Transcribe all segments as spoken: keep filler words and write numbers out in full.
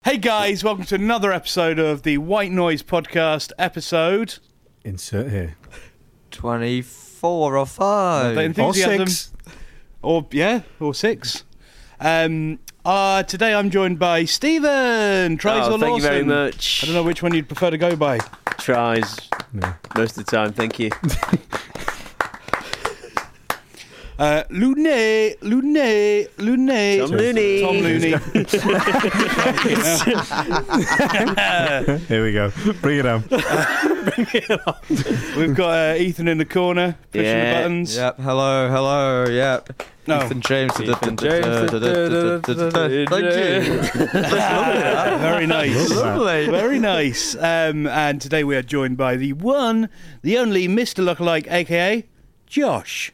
Hey guys, welcome to another episode of the White Noise Podcast episode. Insert here. twenty-four or five. Or six. Or, yeah, or six. Um, uh, today I'm joined by Stephen. Tries oh, or thank Lawson. you very much. I don't know which one you'd prefer to go by. Tries. No. Most of the time, thank you. Uh, Looney, Looney, Looney. Tom Looney. Tom Looney. Here we go. Bring it on. Bring it on. We've got uh, Ethan in the corner, pushing Yeah. the buttons. Yep. Hello. Hello. Yep. No. Ethan James. Ethan James. Thank you. Very nice. Lovely. Very nice. Um, and today we are joined by the one, the only Mister Lookalike, aka Josh.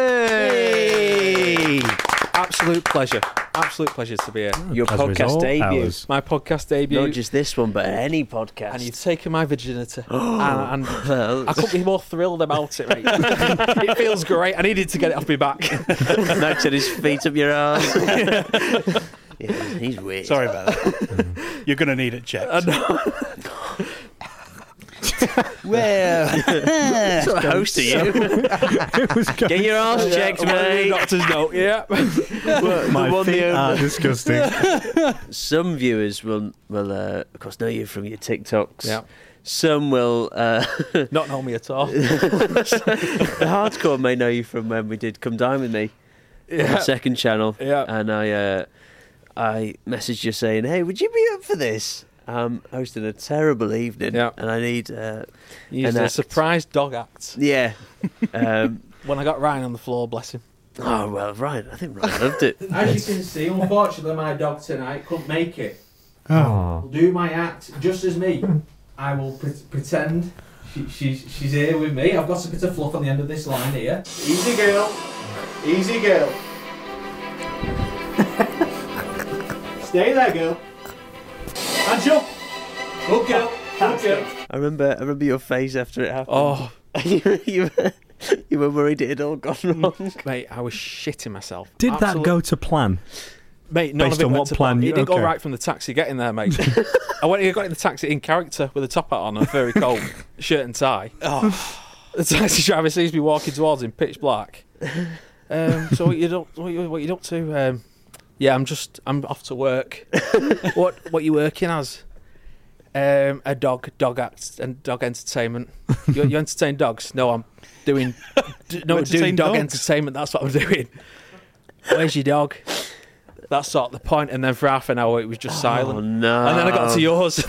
Hey! Absolute pleasure. Absolute pleasure to be here. Your Pleasure is podcast all debut. ours. My podcast debut. Not just this one, but any podcast. And you've taken my virginity. and and Well, I couldn't be more thrilled about it, mate. It feels great. I needed to get it off my back. Max had his feet up your arse. Yeah, he's weird. Sorry about that. You're going to need it checked. I know. Well, What sort of host are you? It was go- Get your arse checked, One of the mate. doctor's note, yeah. Well, My the one feet the, are um, disgusting. some viewers will, will uh, of course, know you from your TikToks. Yeah. Some will. Uh, Not know me at all. the hardcore may know you from when we did Come Dine With Me. On the Yeah. second channel. Yeah. And I uh, I messaged you saying, hey, would you be up for this? I'm hosting a terrible evening. Yeah. And I need, uh, You used An a act. surprise dog act. yeah. um, When I got Ryan on the floor, bless him. oh, well, Ryan, I think Ryan loved it. As you can see, unfortunately, my dog tonight couldn't make it. Oh. I'll do my act just as me. I will pre- pretend she, she's, she's here with me. I've got a bit of fluff on the end of this line here. Easy girl. Easy girl. Stay there, girl. Hands up. Good girl. Good girl. I remember I remember your face after it happened. Oh, you, you, were, you were worried it had all gone wrong. mate, I was shitting myself. Did that Absolute- go to plan? Mate, none Based of it on went what to plan plan. you- It didn't go okay. right from the taxi getting there, mate. I went. I got in the taxi in character with a top hat on and a very cold shirt and tie. oh, The taxi driver sees me walking towards him, pitch black. Um, so what you do, what you what you up to? Um, yeah, I'm just I'm off to work. what what you working as? Um, a dog dog act and dog entertainment. You, you entertain dogs? No, I'm doing d- no You entertain doing dog dogs? entertainment. That's what I'm doing. Where's your dog? That's sort of the point. And then for half an hour it was just Oh, silent. no. And then I got to yours.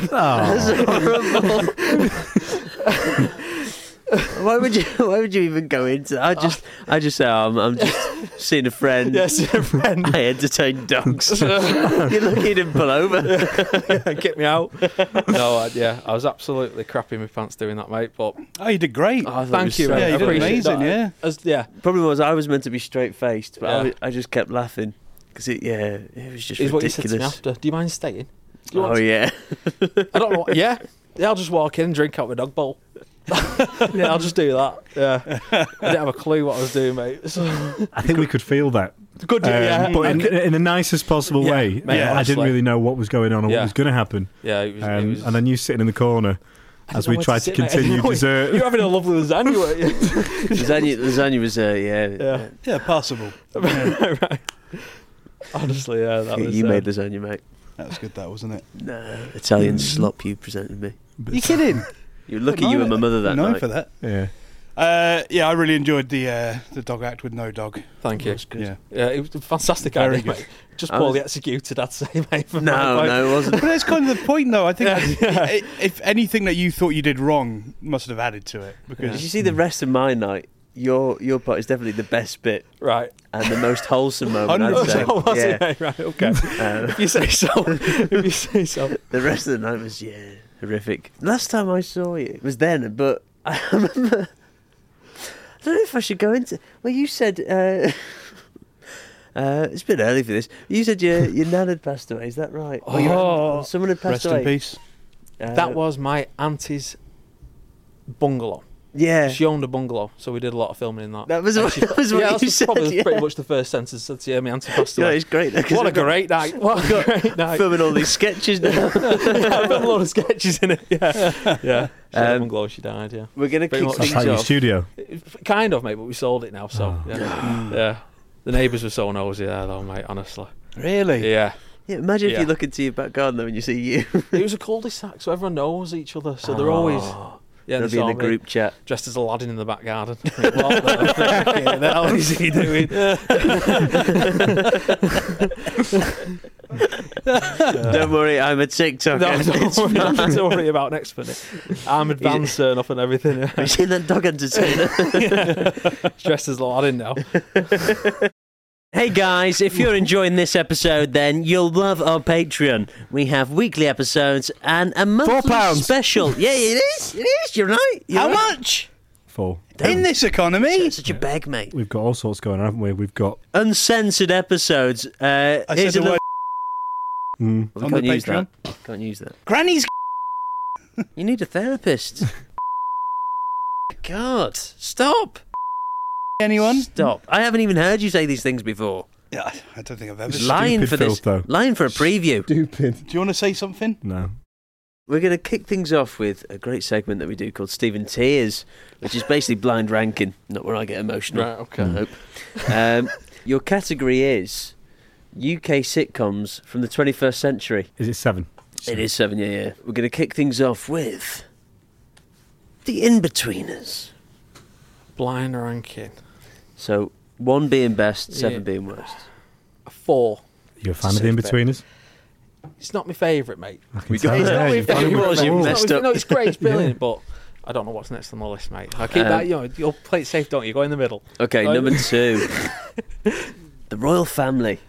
Why would you? Why would you even go into? I just, I just say, oh, I'm, I'm just seeing a friend. Yes, a friend. I entertain dogs. You're lucky he didn't pull over. Get me out. No, I, yeah, I was absolutely crapping my pants doing that, mate. But oh, you did great. Oh, I thought it thank was you, so mate. Yeah, you I did appreciate amazing, that. yeah. As, yeah. Problem was, I was meant to be straight faced, but I, Yeah. was- I just kept laughing because it, yeah, it was just Is what you said to me ridiculous. after. Do you mind staying? Do you Oh want to- yeah, I don't know. What, yeah. Yeah, I'll just walk in and drink out my dog bowl. Yeah, I'll just do that. Yeah. I didn't have a clue what I was doing, mate. So, I think we could feel that. good, Um, yeah. but I in, could- in the nicest possible Yeah, way. mate, Yeah, I didn't honestly. really know what was going on or Yeah. what was going to happen. yeah, it was. it Um, was and then you sitting in the corner I as didn't we know tried where to sit, mate. continue You're dessert. having a lovely lasagna, weren't you? lasagna, lasagna was uh, yeah. Yeah. Yeah, passable. right, right. Honestly, yeah, that yeah, was. you uh, made lasagna, mate. That was good, that wasn't it? No, Italian slop you presented me. You kidding? You're lucky you were my mother that known night. for that. Yeah. Uh, yeah, I really enjoyed the uh, the dog act with no dog. Thank you. That's good. Yeah, Yeah, it was a fantastic Very idea, good. mate. Just I poorly was- executed, I'd say, mate. from my No, point. no, it wasn't. but that's kind of the point, though. I think Yeah. i- if anything that you thought you did wrong must have added to it because Did you see the rest of my night? Your your part is definitely the best bit Right. and the most wholesome moment. one hundred I'd say. percent. Oh, was yeah. it? Right, okay. Uh, If you say so. If you say so. the rest of the night was yeah horrific. Last time I saw you it was then, but I remember. I don't know if I should go into. Well, you said uh, uh, it's a bit early for this. You said your your nan had passed away. Is that right? Or your- Oh. someone had passed rest away. in peace. Uh, That was my auntie's bungalow. Yeah. She owned a bungalow, so we did a lot of filming in that. That was what, She- that was what yeah, you that's said. probably yeah. pretty much the first sentence I said to you. My auntie passed Yeah, away. it's great. though, 'cause What a we've got- great night! What a great night! filming all these sketches now. I filmed a lot of sketches in it. Yeah, yeah. She had a Um, bungalow. She died. Yeah, We're going to Pretty kick much. That's things like your off. studio. kind of, mate. But we sold it now, so Oh. yeah. yeah. The neighbours were so nosy there, though, mate. Honestly, Really? yeah. Yeah, imagine if Yeah. you look into your back garden though and you see you. It was a cul-de-sac, so everyone knows each other. So they're always yeah. They'll They be in saw the me group chat. dressed as Aladdin in the back garden. What the hell is he doing? Don't worry, I'm a TikToker. No, It's don't worry, fine. nothing to worry about next minute. Armoured vans turn up and everything. Yeah. Have you seen that dog entertainer? Dressed as Aladdin now. Hey guys, if you're enjoying this episode, then you'll love our Patreon. We have weekly episodes and a monthly pounds. special. Yeah, it is. It is. You're right. You're How right. much? Four. In this economy? It's such a beg, mate. We've got all sorts going on, haven't we? We've got. Uncensored episodes. Uh, I here's said a the little. word Mm, Well, on can't the use Patreon. that. Can't use that. Granny's You need a therapist. God, stop. anyone? Stop. I haven't even heard you say these things before. Yeah, I don't think I've ever. It's Do Lying stupid for this. filth, though. Lying for a preview. Stupid. you want to say something? No. We're going to kick things off with a great segment that we do called Stephen Tears, which is basically blind ranking. Not where I get emotional. Right, okay. I hope. Um, your category is U K sitcoms from the twenty-first century. Is it seven? It is seven, yeah, yeah. We're going to kick things off with The In-Betweeners. Blind ranking. So, one being best, seven Yeah. being worst. A four. You're a fan It's of the a In-Betweeners? It's not my favourite, mate. I can We got- tell, It's yeah, not you're my a fan of favourite, the was you Wolves. messed no, up? no, it's great, it's brilliant, Yeah. but I don't know what's next on the list, mate. I keep Um, that, you know, you'll play it safe, don't you? Go in the middle. Okay, Right. number two. The Royal Family.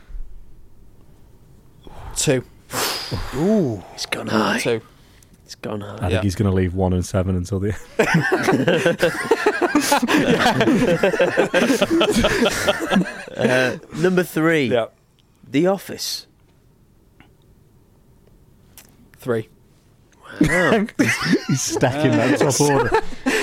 Two. Ooh. It's gone high. Two. It's gone I high. think Yeah. he's going to leave one and seven until the Uh, number three. Yeah. The Office. Three. Wow. He's stacking that top order.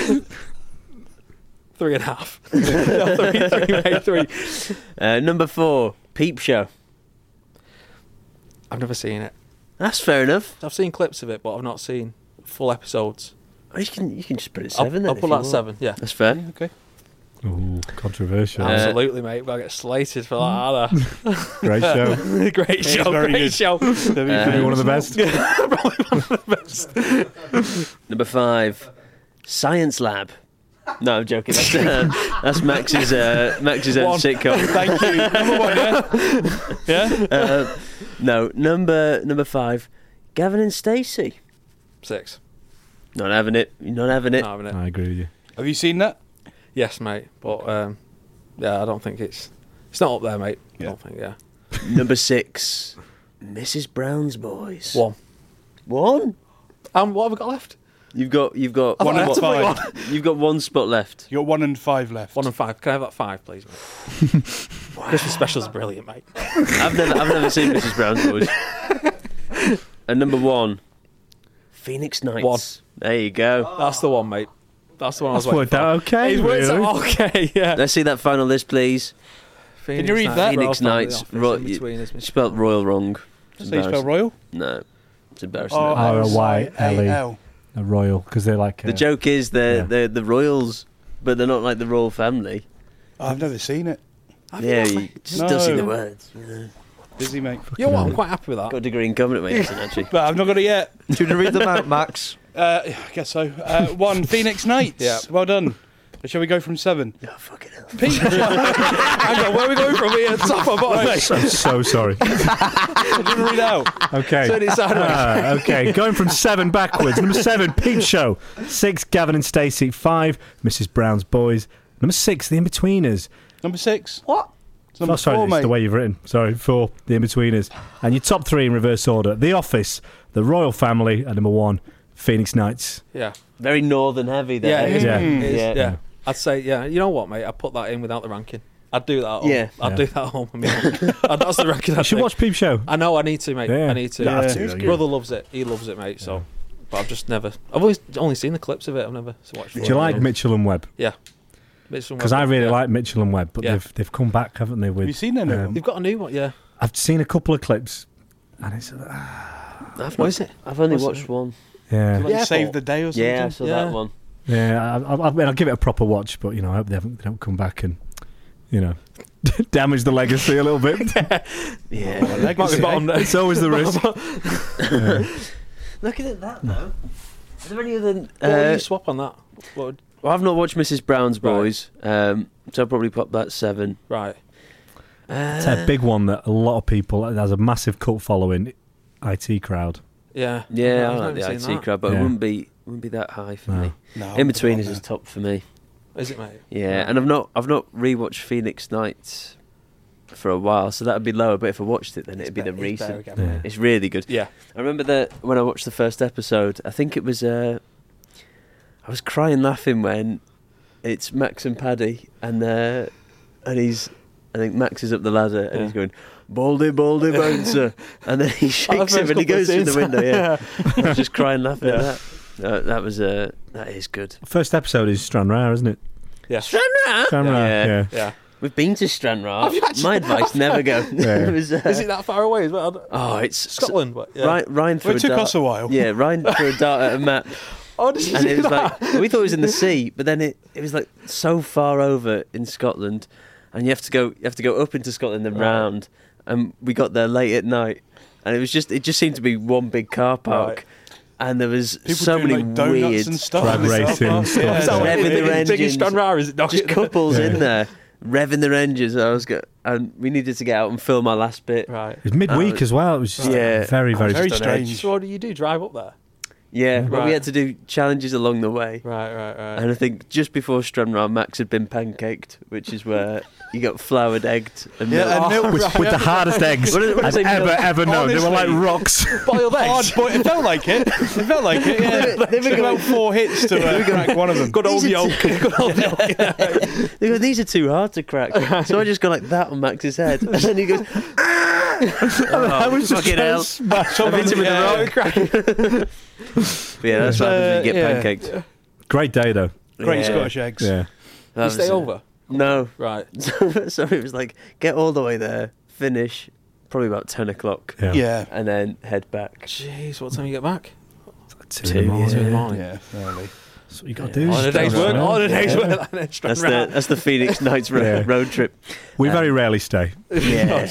Three and a half. No, three, three, mate, three. Uh, number four. Peep Show. I've never seen it. That's fair enough. I've seen clips of it, but I've not seen full episodes. Oh, you can you can just put it I'll, seven. then I'll if put you that want. seven, yeah. That's fair. Okay. Ooh, controversial. Uh, Absolutely, mate. I'll get slated for that, aren't Great show. I? Great show, very great good. show. Maybe one of the best. Probably one of the best. Number five. Science Lab. No, I'm joking. That's, uh, that's Max's uh, Max's own One. sitcom. Thank you. Number one, yeah? Yeah? Uh, no, number number five. Gavin and Stacey. Six. Not having it. You're not having it. Not having it. I agree with you. Have you seen that? Yes, mate. But um, yeah, I don't think it's it's not up there, mate. I Yeah. don't think. Yeah. Number six. Missus Brown's Boys. One. One? Um, what have we got left? You've got you've got One and what- five. You've got one spot left. You got one and five left. One and five. Can I have that five, please, mate? Christmas special's brilliant, mate. I've never I've never seen Missus Brown's Boys. And number one. Phoenix Nights. One. There you go. That's the one, mate. That's the one That's I was worked waiting out okay, for. It's worked really. out okay, yeah. Let's see that final list, please. Phoenix you read Nights, that? Royal Phoenix Family, Nights. Office, Ro- In Between is- Spelt royal wrong. It's Say you spell embarrassing. royal? No, it's embarrassing. Oh, R O Y L E. L. A royal, because they're like. The uh, joke is they're, yeah. they're the royals, but they're not like the royal family. Oh, I've never seen it. Have you Yeah, not, you mate? just No. don't see the words. You know. Busy, mate. You know what? hell. I'm quite happy with that. Got a degree in government, mate, Ethan, actually. But I've not got it yet. Do you want to read them out, Max? Uh, I guess so. Uh, one, Phoenix Nights. Yeah. Well done. Shall we go from seven? Oh, fucking hell. Pete, Hang on, where are we going from here? Top or bottom, mate? I'm so sorry. I didn't read out. Okay. Turn it sideways. Ah, okay, going from seven backwards. Number seven, Peep Show. Six, Gavin and Stacey. Five, Missus Brown's Boys. Number six, The In-Betweeners. Number six. What? It's number Oh, sorry, four, it's mate. the way you've written. Sorry, four, The In-Betweeners. And your top three in reverse order. The Office, The Royal Family, and number one, Phoenix Nights. Yeah. Very northern heavy there. Yeah, it is, Yeah. mate. It is, Yeah. yeah. I'd say, yeah. You know what, mate? I'd put that in without the ranking. I'd do that at home. Yeah. I'd Yeah. do that at home. I mean, that's the ranking You I'd should take. watch Peep Show. I know, I need to, mate. Yeah. I need to. You have Yeah. to, It's though, good. yeah. Brother loves it. He loves it, mate. So, but I've just never. I've always only seen the clips of it. I've never watched. Do you like Mitchell and Webb? Because I really yeah. like Mitchell and Webb, but Yeah. they've they've come back, haven't they? With Have you seen any of um, them? They've got a new one. Yeah. I've seen a couple of clips, and it's uh, I've What not- is it? I've only What's watched it? one. yeah, Like Yeah, Save but- the Day or something? Yeah, I saw Yeah. that one. yeah. I, I, I mean, I'll give it a proper watch, but you know, I hope they haven't they don't come back and you know damage the legacy a little bit. Yeah. Oh, legacy, Might be bottom eh? there. It's always the risk. Yeah. Looking at that though, are there any other? What would Uh, you swap on that? What would, well, I've not watched Missus Brown's Right. Boys, um, so I'll probably pop that seven. right. Uh, It's a big one that a lot of people it has a massive cult following. I T crowd. Yeah. Yeah, I've I not like the even I seen T that. crowd, but Yeah. it wouldn't be wouldn't be that high for No. me. No, In between is is top for me. Is it, mate? Yeah, Right. and I've not I've not rewatched Phoenix Nights for a while, so that'd be lower. But if I watched it, then it'd be the It's better recent. again, Yeah. mate. It's really good. Yeah. I remember that when I watched the first episode, I think it was uh, I was crying laughing when it's Max and Paddy, and uh, and he's I think Max is up the ladder and Yeah. he's going Baldy Baldy Bouncer, and then he shakes him and he goes through the window. Yeah, I was just crying laughing Yeah. at that. Uh, that was uh, that is good. First episode is Stranraer, isn't it? Yeah. Stranraer. Stranraer. Yeah. Yeah. Yeah. We've been to Stranraer. Have you actually? My advice: never go. Yeah. It was, uh, Is it that far away as well? Oh, it's Scotland, but yeah. Ryan, Ryan threw Well, it a took dart. us a while. Yeah, Ryan threw a dart at a map, Oh, did you and see it was that? like we thought it was in the sea, but then it, it was like so far over in Scotland, and you have to go you have to go up into Scotland and Right. round, and we got there late at night, and it was just it just seemed to be one big car park, Right. and there was People so doing many like donuts weird and stuff. Drag in the car racing park. and stuff. Yeah. Is that Yeah. what Revving it- their it's big in engines. Stranraer, is it not? just couples Yeah. in there revving their engines. I was go- and we needed to get out and film our last bit. Right. It was midweek Uh, as well. It was just yeah. very, very, Very Just on edge. strange. So what do you do? Drive up there? Yeah, Yeah. but we Right. had to do challenges along the way. Right, right, right. And I think just before Stranraer, Max had been pancaked, which is where you got floured, egged, and Yeah, milk. and milk. with, with the hardest eggs What did- what did I've I say, ever, milk? ever known. They were like Honestly. rocks. Boiled Hard, eggs. but it felt like it. It felt like it. Yeah, They were took about four hits to uh, crack one of them. Good old These are yolk. Good old yolk. They go, these are too hard to crack. So I just go like that on Max's head. And then he goes, I was just fucking trying hell. to smash I on hit him with Yeah. the rock. But yeah, that's what happens when you get Uh, yeah. pancaked. Great day though. Great Yeah. Scottish eggs. Yeah. That You was stay it. over? No. Right. So, so it was like, get all the way there, finish, probably about ten o'clock, Yeah. Yeah. and then head back. Jeez, what time you get back? Two, Two, in the morning. Two in the morning. Yeah, early. That's what you got to do. On a Just day's go work. around. On a day's Yeah. work. And then That's the Stranraer. that's the Phoenix Nights ro- Yeah. road trip. We Um, very rarely stay. Yeah.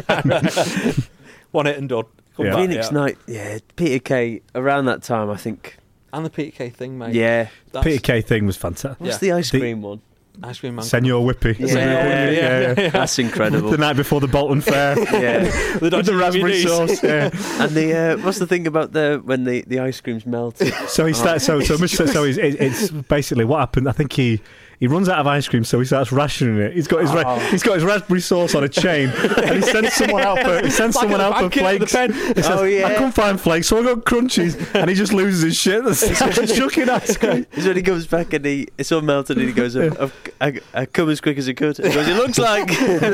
One hit and done. Come Yeah. back, Phoenix yeah. Night, yeah. Peter Kay, around that time, I think. And the Peter Kay thing, mate. Yeah. That's Peter Kay thing was fantastic. What's Yeah. the ice The- cream one? Ice cream man. Senor Whippy. Yeah. Yeah, yeah, yeah. That's incredible. The night before the Bolton Fair. Yeah. The With dodgy the raspberry D V Ds. sauce. Yeah. And the uh, what's the thing about the when the, the ice cream's melted? So he starts. So so Mister So he's, it, it's basically what happened. I think he he runs out of ice cream, so he starts rationing it. He's got his ra- he's got his raspberry sauce on a chain, and he sends someone out for he sends Like someone a out for pancake with flakes. a pen. He says, Oh, yeah. I couldn't find flakes, so I got crunchies, and he just loses his shit. That's chucking ice cream. Is when he comes back and he it's all melted and he goes, I, I, I come as quick as I could. He goes, it looks like.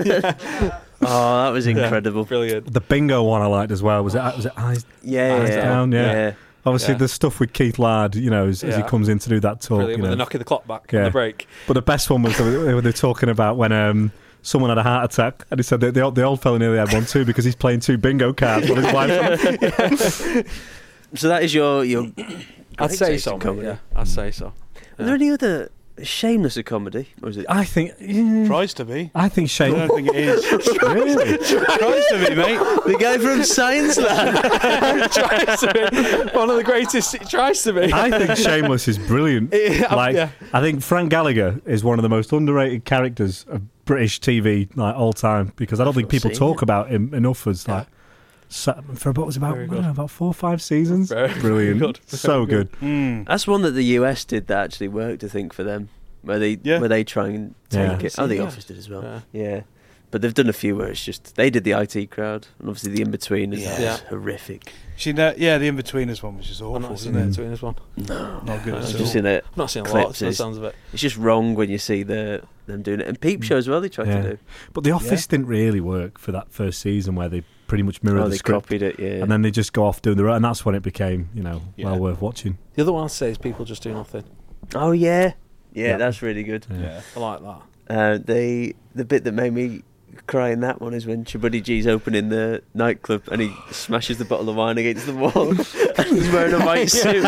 Oh, that was incredible. Brilliant. The bingo one I liked as well. Was it? Was it eyes? Yeah, Eyes yeah, down, yeah. Obviously, Yeah. the stuff with Keith Ladd, you know, as, as he Yeah. comes in to do that talk. Brilliant. You With know. the knocking the clock back Yeah. on the break. But the best one was they were, they were talking about when um, someone had a heart attack, and he said that the, old- the old fella nearly had one too because he's playing two bingo cards while his wife. So that is your your. I'd great say taste so, in mate, comedy. yeah. I'd say so. Are there any other shameless of comedy? Or is it? I think. yeah, Tries to be. I think I Shane. don't think it is. really? Tries to be, mate. The guy from Science Land. Tries to be one of the greatest. It tries to be. I think Shameless is brilliant. Yeah, Like, yeah. I think Frank Gallagher is one of the most underrated characters of British T V like all time because I don't think not people seen talk it. about him enough as Yeah. like. So, for about was about Very I don't good. know, about four or five seasons. Very Brilliant, good. so Very good. Mm. That's one that the U S did that actually worked, I think, for them. Where they Yeah. where they try and take Yeah. it. Oh, the Yeah. Office did as well. Yeah. Yeah. But they've done a few where it's just they did the I T crowd and obviously the in between is Yeah. Yeah. horrific. She, know, yeah, the In-Betweeners one was just I've awful, not isn't seen it? it between this one. No. Not good No, at it's all. Just in it. I've not seen a lot. Clips So the is- sounds of it. It's just wrong when you see the them doing it. And Peep Show as well they tried Yeah. to do. But The Office didn't really work for that first season where they pretty much mirror Oh, the they script, copied it, yeah. and then they just go off doing the right, and that's when it became, you know, Yeah. well worth watching. The other one I'd say is People Just Do Nothing. Oh, yeah. yeah. Yeah. that's really good. Yeah. I like that. Uh, they the bit that made me cry in that one is when Chibuddy G's opening the nightclub and he smashes the bottle of wine against the wall and he's wearing a white suit.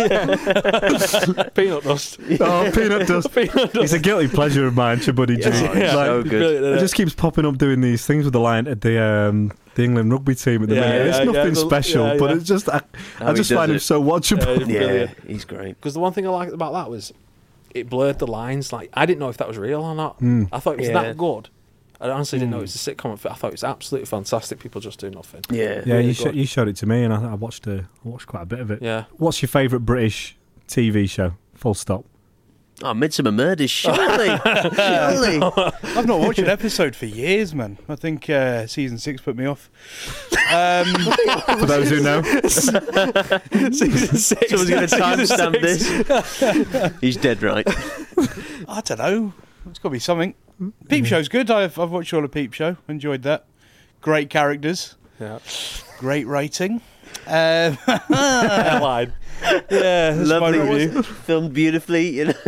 Peanut dust. Oh, peanut dust. Peanut It's a guilty pleasure of mine, Chibuddy G. Yeah, it's Like, so good. it just keeps popping up doing these things with the line at the um, the England rugby team at the Yeah, minute. It's yeah, nothing yeah, the- special, yeah, but yeah. it's just I, How I he just does find him it. so watchable. Yeah, Yeah, brilliant. he's great. Because the one thing I liked about that was it blurred the lines. Like, I didn't know if that was real or not. Mm. I thought it was Yeah. that good. I honestly didn't know it was a sitcom. I thought it was absolutely fantastic. People Just Do Nothing. Yeah. Yeah, Really you, sh- good. you showed it to me, and I, I watched uh, I watched quite a bit of it. Yeah. What's your favourite British T V show? Full stop. Oh, Midsummer Murders, surely. surely. I've not watched an episode for years, man. I think uh, season six put me off. Um, For those who know, Season six. Someone's going to Season timestamp six. this. He's dead right. I don't know. It's got to be something. Peep Show's good. I've, I've watched all of Peep Show. Enjoyed that. Great characters. Yeah. Great rating. Um, Headline. yeah, that's my Lovely. review. Filmed beautifully. You know?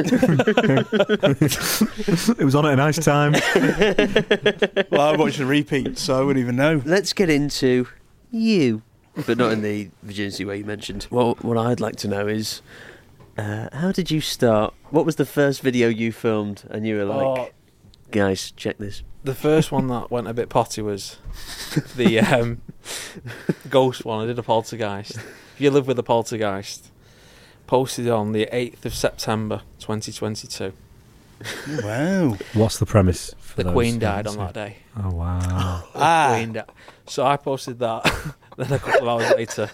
it was on at a nice time. Well, I watched the repeat, so I wouldn't even know. Let's get into you, but not in the virginity way you mentioned. Well, what I'd like to know is, uh, how did you start? What was the first video you filmed and you were like, Oh, guys, check this? the first one that went a bit potty was the um, ghost one. I did a poltergeist. If you live with a poltergeist, posted on the eighth of September twenty twenty-two. Wow. What's the premise? for The those Queen who died haven't on seen that day. it? Oh wow! The Ah. Queen di- So I posted that. Then a couple of hours later,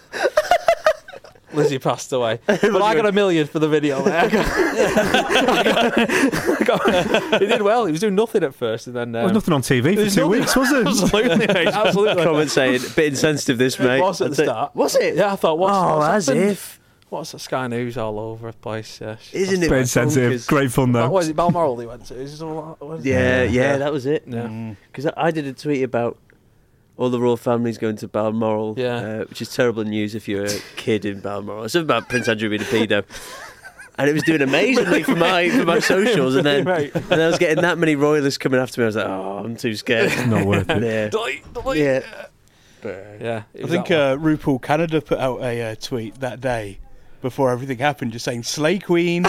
Lizzie passed away. But I got a million for the video. Mate. I got, I got, I got, he did well. He was doing nothing at first, and then There um, was nothing on T V for there's two nothing- weeks, was it? absolutely, mate, absolutely. Comment saying, bit insensitive this, mate. It was at I'd the say- start. Was it? Yeah, I thought, what's, oh, what's as happened? if. What's the Sky News all over the place? Yeah, Isn't it? Very sensitive. bonkers? Great fun though. What was it? Balmoral he went to? Is it all, what is it? Yeah, Yeah. yeah, that was it. Yeah. Mm. Because I, I did a tweet about all the royal families going to Balmoral, Yeah. uh, which is terrible news if you're a kid in Balmoral. It's about Prince Andrew being a pedo. And it was doing amazingly for my for my socials, and then Right. and I was getting that many royalists coming after me. I was like, oh, I'm too scared. Not worth it. Yeah, Delete, delete. yeah. Yeah, it I was think that uh, RuPaul Canada put out a uh, tweet that day before everything happened, just saying "Slay Queen."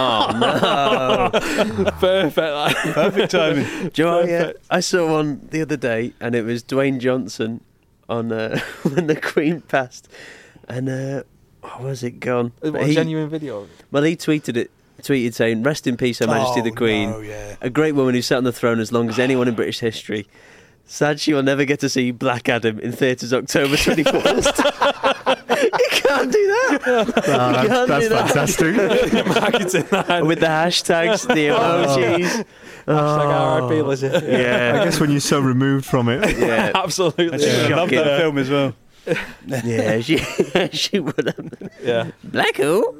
Oh no! one. Perfect. Like. Perfect timing. Do you know what, yeah, Perfect. I saw one the other day, and it was Dwayne Johnson on uh, when the Queen passed, and uh, oh, where's it gone? What, But a he- genuine video. well, he tweeted it, tweeted saying, "Rest in peace, Her Majesty Oh, the Queen." no, yeah. A great woman who sat on the throne as long as anyone in British history. Sad she will never get to see Black Adam in theatres October twenty-first. You can't do that. Ah, You that's can't that's do that. fantastic. Marketing that. With the hashtags, the emojis. Hashtag R I P Lizzie. I Yeah. guess when you're so removed from it, Yeah. Absolutely. And she would have loved Shocking. that film as well. Yeah, she, she would have. Yeah. Black who?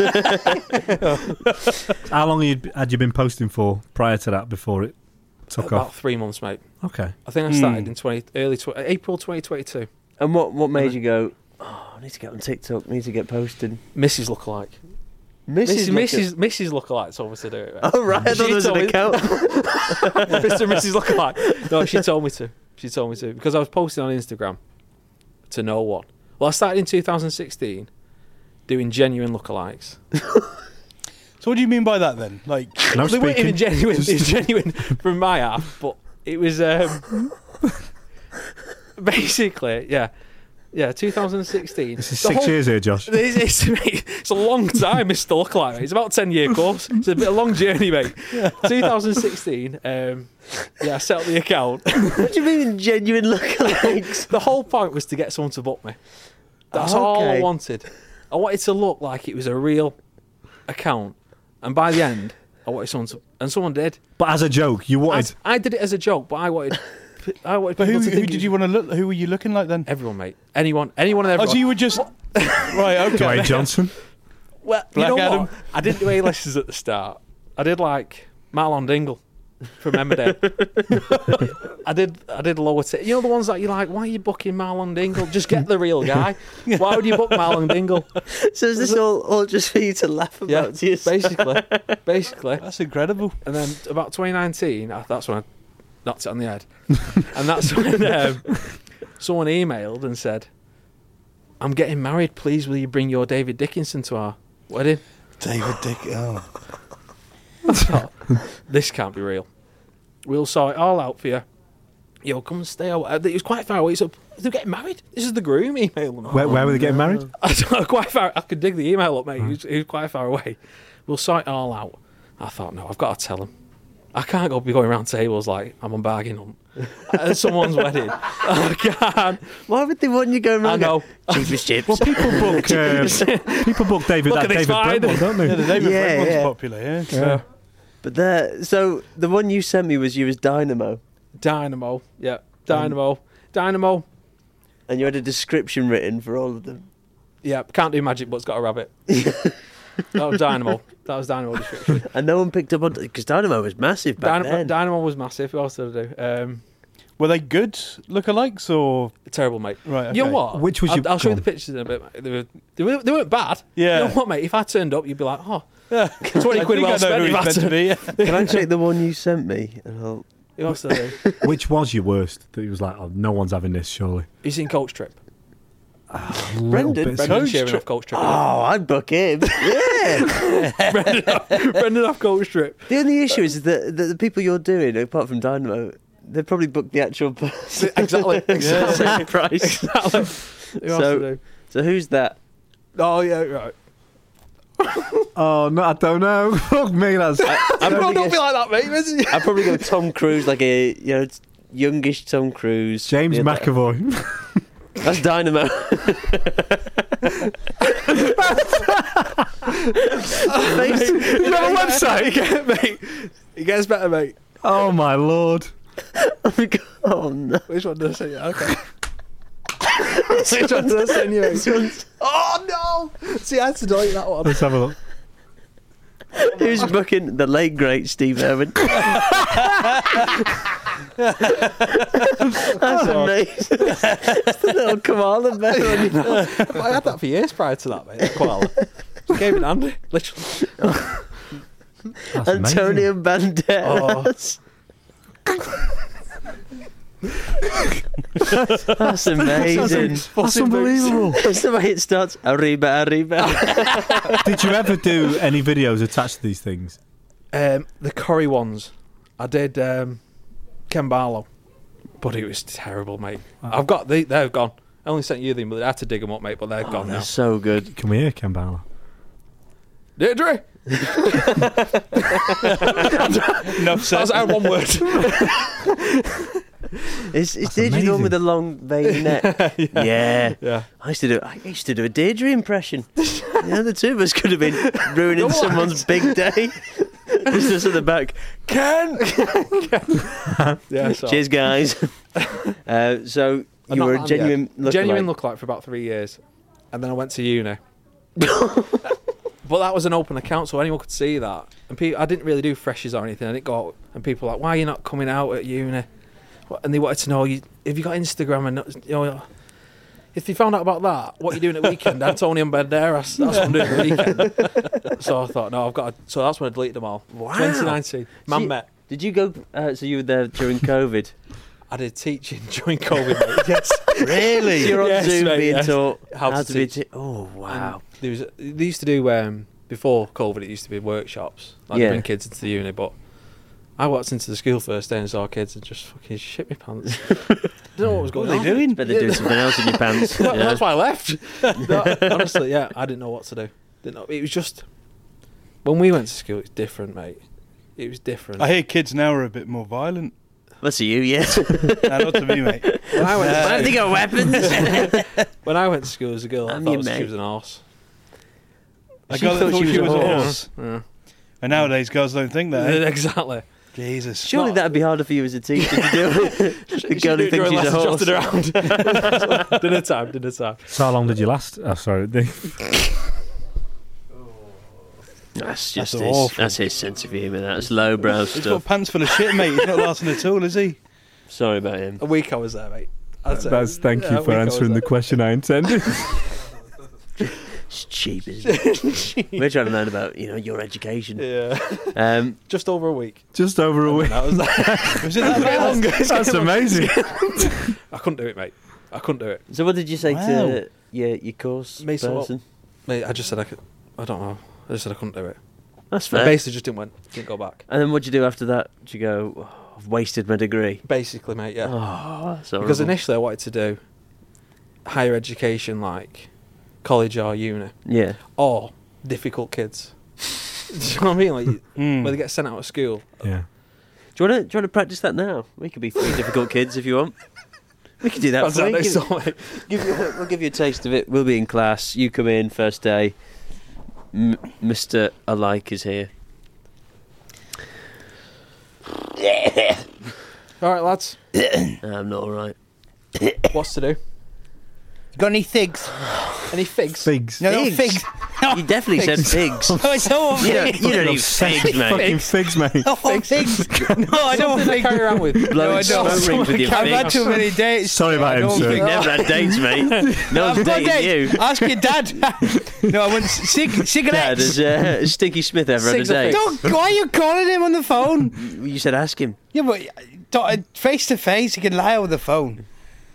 how long had you, had you been posting for prior to that before it took About off? three months, mate. Okay. I think I started Hmm. in twenty early tw- April twenty twenty-two. And what, what made you go, oh, I need to get on TikTok, I need to get posted? Missus Lookalike. Missus Missus Missus Missus Lookalike told me to do it. Mate. Oh, right, I thought She there was an told me- account. Mister and Missus Lookalike. No, she told me to. She told me to because I was posting on Instagram to no one. Well, I started in two thousand sixteen doing genuine lookalikes. So what do you mean by that then? Like, No They weren't speaking. even genuine. It was genuine from my half, but it was um, basically yeah, yeah. two thousand sixteen. This is The six whole- years here, Josh. It's, it's, mate, it's a long time, Mister Lookalike. Mate. It's about a ten year course. It's a bit a long journey, mate. twenty sixteen. Um, yeah, I set up the account. What do you mean genuine lookalikes? The whole point was to get someone to book me. That's Oh, all I okay. wanted. I wanted to look like it was a real account, and by the end, I wanted someone to, and someone did. But as a joke, you wanted. As- I did it as a joke, but I wanted. I wanted but who, people to who think did it- you want to look? Who were you looking like then? Everyone, mate. Anyone, anyone, and Oh, everyone. so you were just right? Okay. Dwayne Johnson. Well, Black you know Adam. what? I didn't do A-listers at the start. I did like Marlon Dingle. from Emmerdale. I did I did lower tier. You know the ones that you're like, why are you booking Marlon Dingle? Just get the real guy. Why would you book Marlon Dingle? So is this all, all just for you to laugh about Yeah, to yourself? basically. Basically. That's incredible. And then about twenty nineteen, I- that's when I knocked it on the head. And that's when um, someone emailed and said, I'm getting married, please will you bring your David Dickinson to our wedding? David Dick. Oh. I thought, this can't be real. We'll sort it all out for you. Yo, come and stay away. It was quite far away. So they're getting married. This is the groom emailing them. Where, where were they getting married? I don't- quite far. I could dig the email up, mate. He was, he was quite far away. We'll sort it all out. I thought, no, I've got to tell him. I can't go be going around tables like I'm on bargain hunt at someone's wedding. I can't. Why would they want you going I around? know. Cheapest chips. Well, people book uh, people book David Look that at this David Brent find. one, don't they? Yeah, the David Yeah, Brent one's yeah. popular, yeah. Yeah. But there, so the one you sent me was you as Dynamo, Dynamo. Yeah. Dynamo. Dynamo. and you had a description written for all of them. Yeah. Can't do magic, but it's got a rabbit. That was Dynamo. That was Dynamo description. And no one picked up on because Dynamo was massive back Dynamo, then. Dynamo was massive. What else did I do? Um, Were they good lookalikes or terrible, mate. right? Okay. You know what? Which was I'll, your- I'll show you go the pictures in a bit. Mate. They were, they were, they weren't bad. Yeah. You know what, mate? If I turned up, you'd be like, oh, Yeah. twenty I quid think well I know spent. who If he's I meant to turned- be. Yeah. Can I take the one you sent me? And I'll... Who else did I do? Which was your worst? That he was like, oh, no one's having this, surely. You seen Coach Trip? A little Brendan? bit- Brendan Coach Sheeran Trip? off Coach Trip. Oh, I'd book him. Yeah. Brendan, off, Brendan off Coach Trip. The only issue is that the, the people you're doing, apart from Dynamo, they probably booked the actual person. Exactly. Exactly. Same price. Exactly. Who else So- to do? So who's that? Oh, yeah, right. Oh, no, I don't know. Fuck me, that's... I'm No, probably, don't be go, like that, mate. Is I'd probably go Tom Cruise, like a you know youngish Tom Cruise. James Yeah, that- McAvoy. That's Dynamo. Oh, Is that a website? Mate, it gets better, mate. Oh, my Lord. Oh no! Which one did I send you? Okay. Which one did I send you? This one's- Oh, no! See, I had to delete that one. Let's have a look. Who's booking the late great Steve Irwin? That's amazing. It's the little koala bear on your I had that for years prior to that, mate. That koala. Just gave it Andy, literally. That's Antonio amazing. Banderas. That's amazing. That's unbelievable. It's the way it starts. Arriba, arriba. Did you ever do any videos attached to these things? Um, the curry ones. I did um, Ken Barlow, but it was terrible, mate. I've got the, they're gone. I only sent you them, but I had to dig them up, mate. But they're Oh, gone they're now. so good. Can we hear Ken Barlow? Deirdre. Enough said. That's our one word. It's, it's That's Deirdre the one amazing. with the long veiny neck. yeah. Yeah. I used to do. I used to do a Deirdre impression. Yeah, the two of us could have been ruining Go on. someone's big day. Just us at the back. Ken. Yeah. So. Cheers, guys. Uh, so I'm you not were a mad genuine, yet. genuine lookalike. lookalike for about three years, and then I went to uni. But that was an open account, so anyone could see that. And pe- I didn't really do freshies or anything. I didn't go out, and people were like, "Why are you not coming out at uni?" What- And they wanted to know, you, "Have you got Instagram?" And not- you know, if you found out about that, what are you doing at the weekend? Antonio Banderas. That's what I'm doing at the weekend. So I thought, no, I've got. To, so that's when I deleted them all. Wow. twenty nineteen, man See- met. Did you go? Uh, so you were there during COVID. I did teaching during COVID. Mate. Yes. Really? So you're on Yes, Zoom mate, being yes. taught How how, to to, be. teach. T- oh wow! And there was they used to do um, before COVID. It used to be workshops. Like Yeah. bring kids into the uni, but I walked into the school first day and saw kids and just fucking shit my pants. Didn't know what was What going are they on. doing? Better do something else in your pants. Well, yeah. That's why I left. No, honestly, yeah, I didn't know what to do. Didn't know. It was just when we went to school. It was different, mate. It was different. I hear kids now are a bit more violent. That's you, yes. Nah, not to me, mate. when I went, Uh, Have they got weapons? when I went to school as a girl, I I'm thought your was, she mate. was an arse. A She girl that thought thought she she was was a a horse. horse. Yeah. And nowadays, girls don't think that. eh? Exactly. Jesus. Surely Not- that'd be harder for you as a teacher to do it. The She girl do who it thinks during she's a lessons, horse. josted around. Dinner time, dinner time. So how long did you last? Oh, sorry. The- That's just That's his, awful. that's his sense of humour. That's lowbrow He's got stuff. pants full of shit, mate. He's not lasting at all, is he? Sorry about him. A week I was there, mate. I'd say- That's thank yeah, you a for week I was answering the there. question I intended. It's cheap, isn't it? We're trying to learn about, you know, your education. Yeah. Um, Just over a week. Just over a week. That was that. Was it that bit longer? That's amazing. I couldn't do it, mate. I couldn't do it. so what did you say Wow. to your, your course Me, so what? person? Mate, I just said I could. I don't know. I just said I couldn't do it. That's I fair. basically just didn't went. Didn't go back. And then what'd you do after that? Did you go, oh, I've wasted my degree? Basically, mate. Yeah. Oh, that's Because horrible. initially I wanted to do higher education, like college or uni, Yeah. or difficult kids. Do you know what I mean? Like Mm. where they get sent out of school. Yeah. Do you want to do you want to practice that now? We could be three difficult kids if you want. We could do that Fancy for that you. next Give, time, mate. give you. We'll give you a taste of it. We'll be in class. You come in first day. M- Mister Alike is here. All right, lads. I'm not all right. What's to do? Got any figs? Any figs? Figs. No, not Figs. figs. You definitely said figs. Oh, I don't want You don't, figs. you don't eat figs, mate. Fucking figs, mate. I don't want figs. No, I don't want Something to figs. carry around with. No, Blowing I don't. smoke rings with your I've had figs. too many dates. Sorry about I him, don't sir. think- You've never had dates, mate. No I've one's got dating you. dates. Ask your dad. No, I want cig- Dad, cigarettes. has uh, Stinky Smith ever had a Cigs or date? figs? Don't. Why are you calling him on the phone? You said ask him. Yeah, but don't- face to face, you can lie over the phone.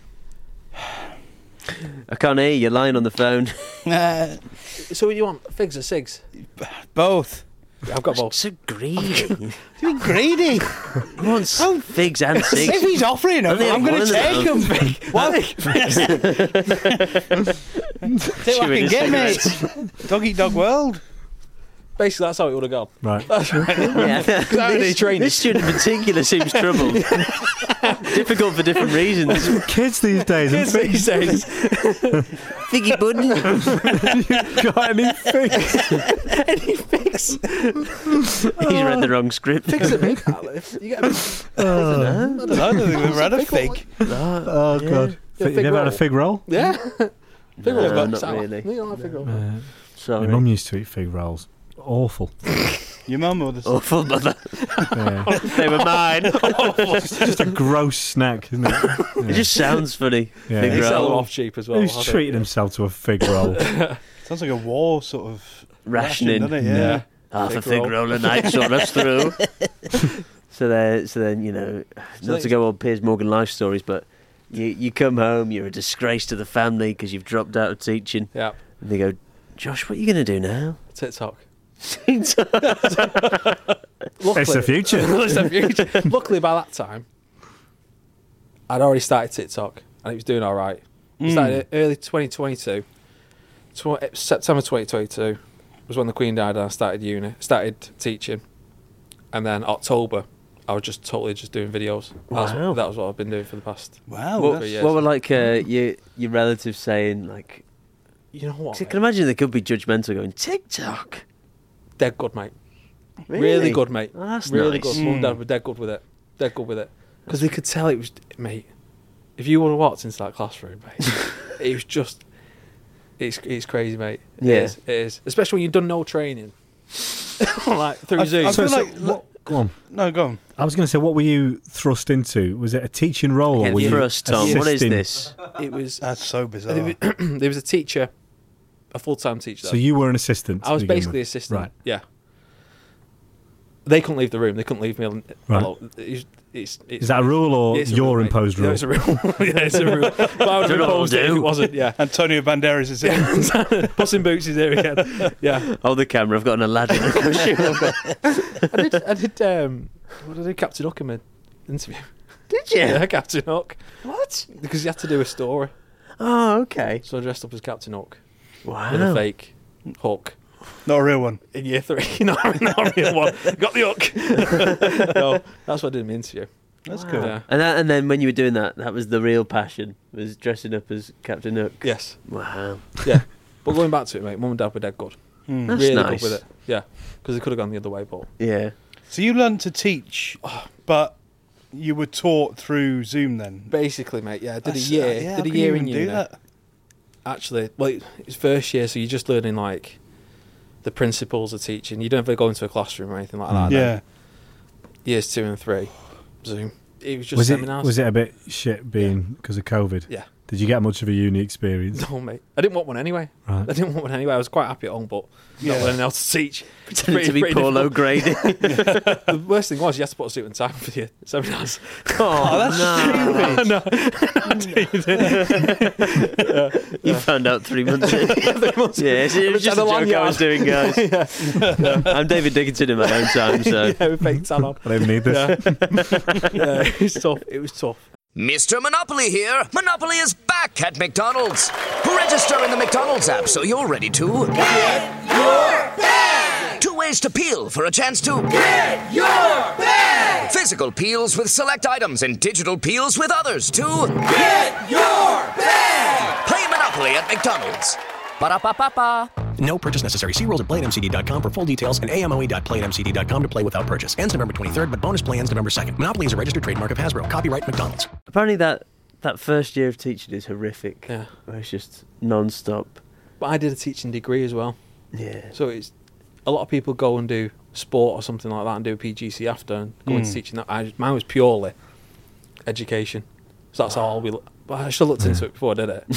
I can't hear you. You're lying on the phone. Uh, So what do you want? Figs or cigs? both. Yeah, I've got both. So greedy. You're greedy. He wants figs and If cigs. he's offering them, Only I'm going one to of take them. them. What? See what I Chewing can his get, mate. Dog eat dog world. Basically, that's how it would have gone. Right. Yeah. How many this, trainers? this student in particular seems troubled. Difficult for different reasons. Kids these days. And figs. days. Figgy bud. Got any figs? Any figs? He's read the wrong script. Figs are big, Alice. You get a big I don't know. I don't think we've ever had a fig. Oh, God. Yeah, You fig never had a roll. fig roll? Yeah. Fig roll, No, but not sour. really. You don't like fig roll? Uh, my Sorry. mum used to eat fig rolls. Awful. Your mum or the Awful mother. Yeah. They were mine. It's just a gross snack, isn't it? It just sounds funny. Yeah. Fig They sell them roll. off cheap as well. Who's I think. treating himself to a fig roll? Sounds like a war sort of Rationing. ration, doesn't it? Yeah. Half a Fig fig roll. roll a night saw us through. So then, so then you know, So not to then- go on Piers Morgan life stories, but you you come home, you're a disgrace to the family because you've dropped out of teaching, Yeah. and they go, Josh, what are you going to do now? TikTok. It's the future. It's the future. Luckily, by that time, I'd already started TikTok and it was doing all right. It Mm. started early twenty twenty-two. Tw- September twenty twenty-two was when the Queen died and I started uni, started teaching. And then October, I was just totally just doing videos. That was, Wow. that was what I've been doing for the past. Wow. what, that's- years. what were like uh, your your relatives saying? Like, You know what? I can imagine they could be judgmental, going TikTok. Dead good, mate. Really, good, mate. Oh, that's really nice. good. Mum and Mm. dad were dead good with it. Dead good with it. Because they could tell it was, mate. If you would have walked into that classroom, mate, it was just, it's it's crazy, mate. It Yeah. is, it is. Especially when you've done no training, like through I- Zoom. I So, feel so like- what, go on. No, go on. I was going to say, what were you thrust into? Was it a teaching role, or Get were you thrust, Tom. What is assisting? this? it was. That's so bizarre. There was, there was a teacher, a full time teacher. So you were an assistant. I to was begin basically with. assistant. Right. Yeah. They couldn't leave the room. They couldn't leave me alone. Right. It's, it's, it's, Is that a rule or it's a your rule, mate. imposed Yeah, rule? it's a rule. yeah, it's a rule. But I would have Don't all imposed it if do. it wasn't. Yeah. Antonio Banderas is here. Puss in Boots is here again. Yeah. Hold the camera. I've got an Aladdin costume. I did. I did. Um, what did I do? Captain Hook in my interview. Did you? Yeah, Captain Hook. What? Because you had to do a story. Oh, okay. So I dressed up as Captain Hook Wow. with a fake hook Not a real one. in year three. no, not a real one. Got the hook. no, that's what I did in my interview. That's Wow. cool. Yeah. And that, and then when you were doing that, that was the real passion. Was dressing up as Captain Hook. Yes. Wow. Yeah. But going back to it, mate, mum and dad were dead good. Hmm. That's really nice. good with it. Yeah. Because they could have gone the other way, but Yeah. So you learned to teach, but you were taught through Zoom then? basically, mate, yeah, I did That's- a year. uh, yeah, how did a can you year even in do uni. that? Actually, well, it was first year, so you're just learning like the principals are teaching. You don't ever go into a classroom or anything like that. Yeah. Years two and three, Zoom. It was just Was it, seminars. was it a bit shit being because of COVID? Yeah. Did you get much of a uni experience? No, mate. I didn't want one anyway. Right. I didn't want one anyway. I was quite happy at home, but Yeah. not learning how to teach. Pretending to be Paul O'Grady. The worst thing was you had to put a suit and tie for your seminars. Oh, that's no. stupid. You found out three months in. Yeah, it's, it was just a joke I was doing, guys. yeah. I'm David Dickinson in my own time, so. yeah, with fake tan on. I don't even need this. Yeah. yeah, it was tough. It was tough. Mister Monopoly here. Monopoly is back at McDonald's. Register in the McDonald's app so you're ready to get your bag. Two ways to peel for a chance to get your bag. Physical peels with select items and digital peels with others to get your bag. Play Monopoly at McDonald's. Ba-da-ba-ba-ba. No purchase necessary. See rules at play at m c d dot com for full details and a m o e dot play at m c d dot com to play without purchase. Ends November twenty-third, but bonus play ends November second. Monopoly is a registered trademark of Hasbro. Copyright McDonald's. Apparently that, that first year of teaching is horrific. Yeah. Where it's just non-stop. But I did a teaching degree as well. Yeah. So it's a lot of people go and do sport or something like that and do a P G C after and go into teaching that. I, mine was purely education. So that's all we. But I should have looked into it before I did it.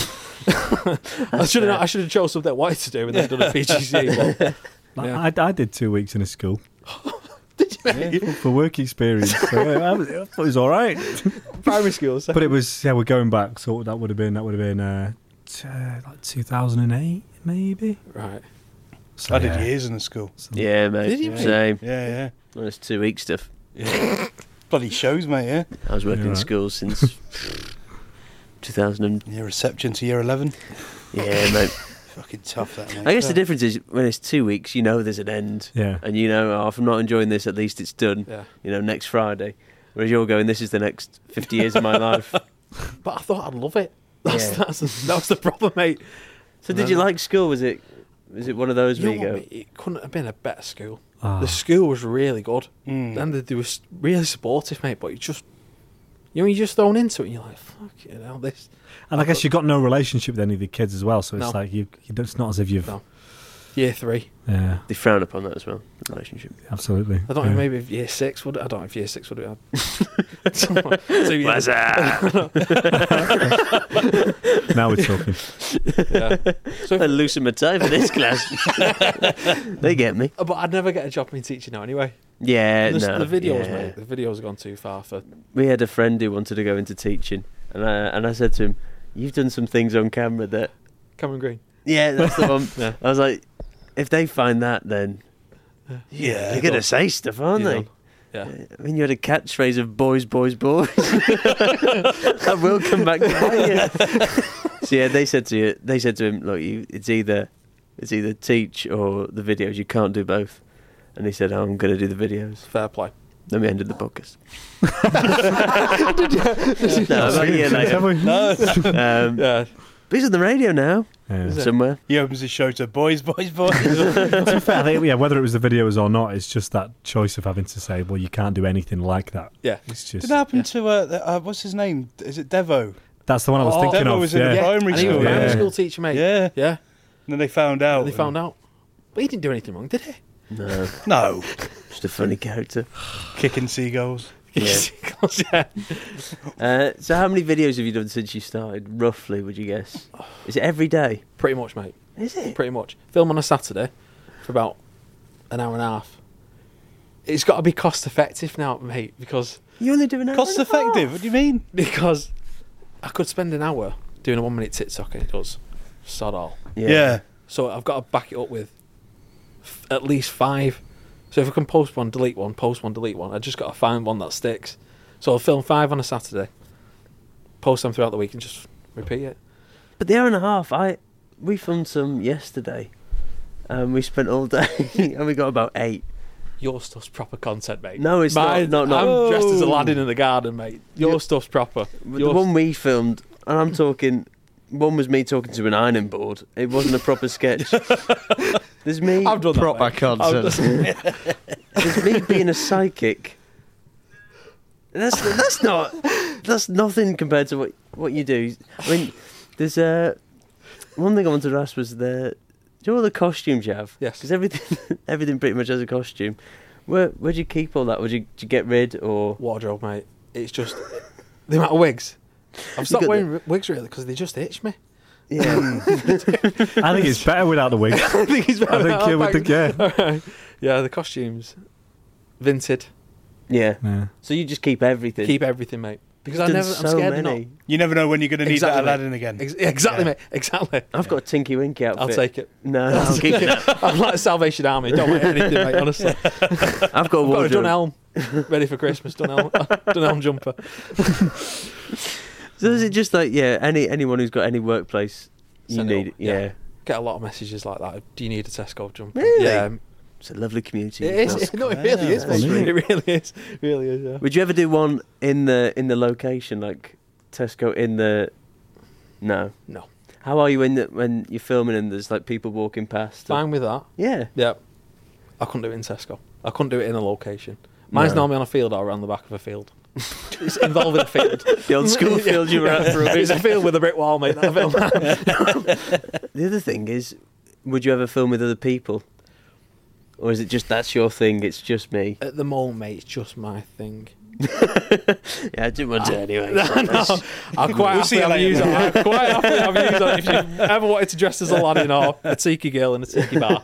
I should have. I should have chose something I wanted to do and then done a P G C. But, yeah. I, I did two weeks in a school. Did you? For, for work experience. So, yeah, I, was, I thought it was all right. Primary school. So. But it was, yeah, we're going back. So that would have been, that would have been uh, t- uh, like two thousand eight, maybe. Right. So, I did yeah. years in the school. Yeah, mate. Did you, mate? Same. Yeah, yeah. Well, it's two week stuff. Bloody shows, mate, yeah? I was working You're in right. schools since two thousand. Year reception to year eleven. Yeah, mate. Fucking tough, that, mate. I guess the difference is when it's two weeks, you know there's an end. Yeah. And you know, oh, if I'm not enjoying this, at least it's done. Yeah. You know, next Friday. Whereas you're going, this is the next fifty years of my life. But I thought I'd love it. That's, Yeah. that's that was the problem, mate. So did you like school? Was it was it one of those You where know you what, go, mate? It couldn't have been a better school. Ah. The school was really good. Mm. And they, they were s- really supportive, mate. But you just, you know, you're just thrown into it and you're like, fuck you know, this. And I guess you've got no relationship with any of the kids as well. So it's No. like, you, you don't, it's not as if you've. No. Year three. Yeah, they frown upon that as well, the relationship? absolutely. I don't yeah. know, maybe if year six would. I don't know if year six would have had. Two years. What's that? Now we're talking. Yeah. So, I loosen my tie for this class. They get me. but I'd never get a job in teaching now anyway. Yeah, the, no. the videos, yeah. mate. The videos have gone too far for. We had a friend who wanted to go into teaching, and I, and I said to him, "You've done some things on camera that." Cameron Green. Yeah, that's the one. Yeah. I was like, if they find that, then Yeah. they're gonna say stuff, aren't He's they? on. Yeah. I mean, you had a catchphrase of "boys, boys, boys." That will come back to bite you. So yeah, they said to you, they said to him, "Look, you, it's either, it's either teach or the videos. You can't do both." And he said, oh, "I'm going to do the videos." Fair play. Then we ended the podcast. No, about a year later. Um, Yeah. but he's on the radio now, Yeah. somewhere. He opens his show to boys, boys, boys. To be fair, I think, yeah, whether it was the videos or not, it's just that choice of having to say, well, you can't do anything like that. Yeah. It's just Did that happen to, uh, the- uh, what's his name? Is it Devo? that's the one I was Oh, thinking Devo of. was in yeah. the primary And he was a school. primary Yeah. school teacher, mate. Yeah. Yeah. And then they found out. And they found out. But he didn't do anything wrong, did he? No, No. just a funny character. Kicking seagulls. Yeah. yeah. Uh, so how many videos have you done since you started, roughly, would you guess? Is it every day? Pretty much, mate. Is it? Pretty much. Film on a Saturday for about an hour and a half. It's got to be cost effective now, mate, because You only do an hour Cost and a half? effective? What do you mean? because I could spend an hour doing a one minute TikTok and it does sod all. Yeah. So I've got to back it up with f- at least five. So if I can post one, delete one, post one, delete one, I just got to find one that sticks. So I'll film five on a Saturday, post them throughout the week, and just repeat it. But the hour and a half, I we filmed some yesterday, and we spent all day, and we got about eight. Your stuff's proper content, mate. No, it's Mine- not. No, I'm no. dressed as Oh. Aladdin in the garden, mate. Your You- stuff's proper. The Your one we filmed, and I'm talking. One was me talking to an ironing board. It wasn't a proper sketch. There's me. I've done that, Proper mate. content. There's me being a psychic. That's that's not that's nothing compared to what what you do. I mean, there's uh, one thing I wanted to ask was the Do all the costumes you have? Yes. Because everything, everything pretty much has a costume. Where where'd you keep all that? Would you, did you get rid or? Wardrobe, mate. It's just the amount of wigs. I've stopped got wearing the... wigs really because they just itch me. Yeah. I think it's better without the wig. I think it's better. I think yeah, with the, yeah. All right. Yeah, the costumes, vinted. yeah. yeah. So you just keep everything. Keep everything, mate. Because You've I done never. so I'm scared many. of not. You never know when you're going to need Exactly, that mate. Aladdin again. Ex- exactly, Yeah. mate. Exactly. I've got a Tinky Winky outfit. I'll take it. No, I'll keep it. I'm like the Salvation Army. Don't want anything, mate. Honestly, I've got a I've got a wardrobe. Dunelm ready for Christmas. Dunelm, Dunelm jumper. So is it just like yeah? Any anyone who's got any workplace, you Send it need up, yeah. yeah. Get a lot of messages like that. Do you need a Tesco jumper? Really? Yeah. It's a lovely community. It is. That's- No, it really is. that's Mate. sweet. It really is. It really is. Yeah. Would you ever do one in the in the location like Tesco in the? No. No. How are you when the, when you're filming and there's like people walking past? Fine with that. Yeah. Yeah. I couldn't do it in Tesco. I couldn't do it in a location. Mine's No. normally on a field or around the back of a field. It's involving a field. The old school field you were at for a It's bit. a field with a brick wall, mate. That film. The other thing is, would you ever film with other people, or is it just that's your thing? It's just me. At the moment, mate, it's just my thing. Yeah, I do want to anyway. no, I'll quite We'll see happily you have later. used it. Quite happily have used it. If you ever wanted to dress as Aladdin or a tiki girl in a tiki bar,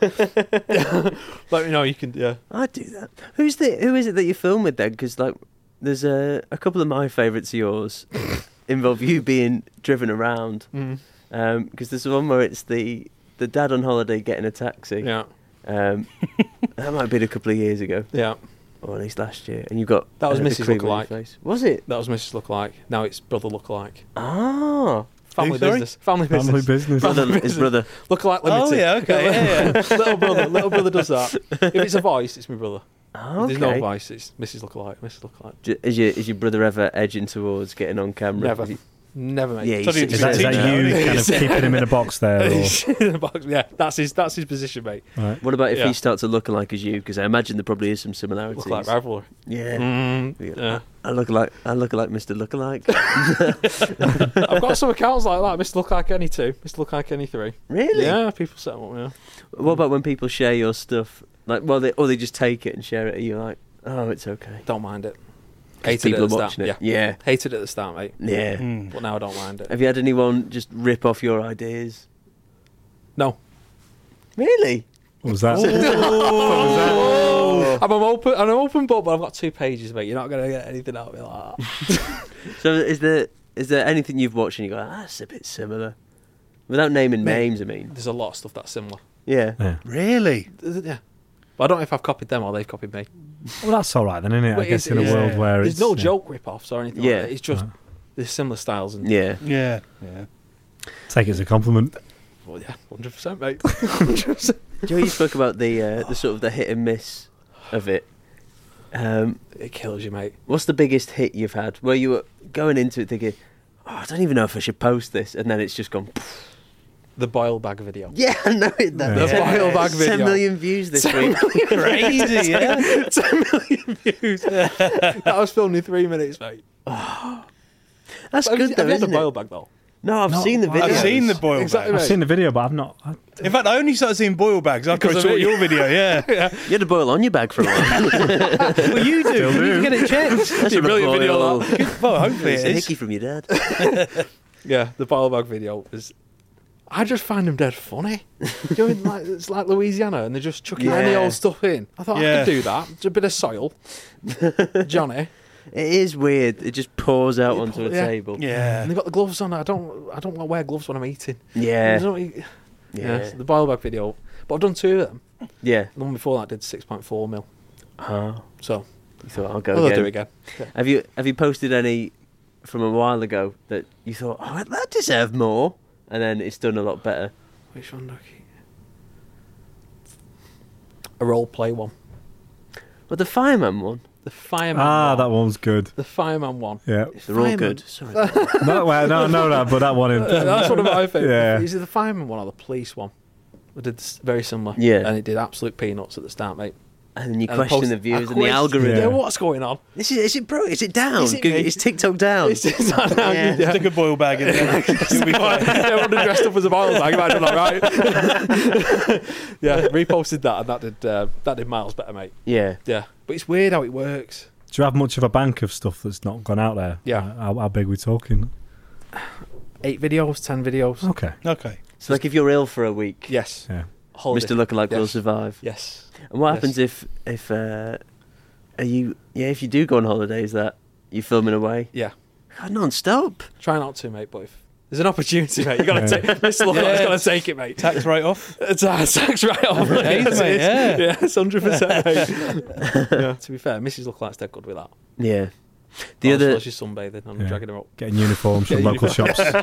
let me know. You can. Yeah. I'd do that. Who's the who is it that you film with then? Because like, there's a a couple of my favourites of yours involve you being driven around. Mm. Um, because there's one where it's the the dad on holiday getting a taxi. Yeah. Um, that might have been a couple of years ago, Yeah. or at least last year. And you got That was uh, the Missus cream on your Lookalike. face. Was it? That was Missus Lookalike. Now it's Brother Lookalike. Ah, Family sorry? business. Family business. Family business. brother, Family his business. brother. Lookalike Limited. Oh, yeah, okay, yeah, yeah. little brother. Little brother does that. If it's a voice, it's my brother. Oh, If there's no okay. voice, it's Missus Lookalike. Missus Lookalike. J- Is your is your brother ever edging towards getting on camera? Never. Is he- Never, mate. Yeah, Thought he's, he'd Is that, is that Teacher. you kind of keeping him in a box there? Or, He's in the box. Yeah, that's his. That's his position, mate. right. What about if Yeah. he starts to look like as you? Because I imagine there probably is some similarities. Lookalike rivalry. Yeah. Mm, Yeah. yeah. I look like I look like Mister Lookalike. I've got some accounts like that. Mister Lookalike Any two, Mister Lookalike Any three. Really? Yeah, people set them up. Yeah. What about when people share your stuff? Like, well, they or they just take it and share it. And you're like, oh, it's okay. Don't mind it. 'Cause Hated it people at the are start. watching Yeah. it. Yeah. Hated it at the start, mate. Yeah. Mm. But now I don't mind it. Have you had anyone just rip off your ideas? No. Really? What was that? Oh, I'm an open. I'm an open book, but I've got two pages, mate. You're not gonna get anything out of me like that. So is there is there anything you've watched and you go, ah, that's a bit similar, without naming Mate. names? I mean, There's a lot of stuff that's similar. yeah. Yeah. Really? Yeah. But I don't know if I've copied them or they've copied me. Well, that's all right then, isn't it? But I guess it's- in a yeah. world where There's it's no yeah. joke rip-offs or anything Yeah. like that. It's just Right. there's similar styles and Yeah. Yeah. Yeah. Take it as a compliment. well, yeah, one hundred percent, mate. one hundred percent. Do you know you spoke about the uh, the sort of the hit and miss of it? Um, It kills you, mate. what's the biggest hit you've had where you were going into it thinking, oh, I don't even know if I should post this, and then it's just gone. Pff. The boil bag video. Yeah, I know it. That The ten, boil bag ten video. million views this week. Crazy, yeah. ten million views. That was filmed in three minutes, mate. That's Have good you, though, have you had the isn't boil it? bag though? No, I've No, seen the I've video. I've seen the boil Exactly, bag. I've seen the video, but I've not. I, In fact, I only started seeing boil bags after I Because saw of it. your video, yeah. You had a boil on your bag for a while. Well, you do. You need to get it checked. That's a a brilliant video, boil. Good- Well, hopefully It's it a is. hickey from your dad. Yeah, the boil bag video was. I just find them dead funny. You know, like, it's like Louisiana, and they're just chucking any Yeah. old stuff in. I thought I Yeah. could do that. Just a bit of soil, Johnny, It is weird. It just pours out You onto pour- a yeah. table. Yeah. and they've got the gloves on. I don't. I don't want to wear gloves when I'm eating. Yeah. I don't eat- Yeah. yeah, so the boil bag video. But I've done two of them. Yeah. The one before that did six point four mil. Oh, So you thought I'll go I'll again. do it again. Yeah. Have you have you posted any from a while ago that you thought, oh, that deserved more, and then it's done a lot better? Which one do I keep? A role play one. Well, the fireman one. The fireman. ah, one. that one's good. The fireman one. Yeah. They're all Fireman. good. Sorry. no, well, no, no, no, but that one. In, That's one of my favourites. Yeah. Is it the fireman one or the police one? I did s- very similar. Yeah. And it did absolute peanuts at the start, mate. And then you And question post the a views and the quiz. algorithm. Yeah, Yeah. what's going on? Is it, is it bro? Is it down? Is it Google- me? is TikTok down? It's, it's not down. Yeah. Yeah. Stick a boil bag in there. You'll be fine. Everyone dressed up as a boil bag. Imagine that, right? Yeah, reposted that, and that did uh, that did miles better, mate. Yeah. Yeah, but it's weird how it works. Do you have much of a bank of stuff that's not gone out there? Yeah. Uh, how, how big are we talking? Eight videos, ten videos. Okay. Okay. So like if you're ill for a week, Yes. Yeah. Holiday. Mister Lookalike will Yes. survive. Yes. And what Yes. happens if if uh, are you yeah if you do go on holiday? Is that you filming away? Yeah. God, non-stop. Try not to, mate. But if there's an opportunity, mate, you got to Yeah. take. Mister Lookalike's Yeah. got to take it, mate. Tax write off. It's a tax right off, mate. Days, It's- mate, it's- yeah. yeah, it's hundred percent, mate. Yeah. To be fair, Missus Lookalike's dead good with that. Yeah. The The other other, she's sunbathing and Yeah. dragging her up. Getting uniforms from Get local uniforms. shops.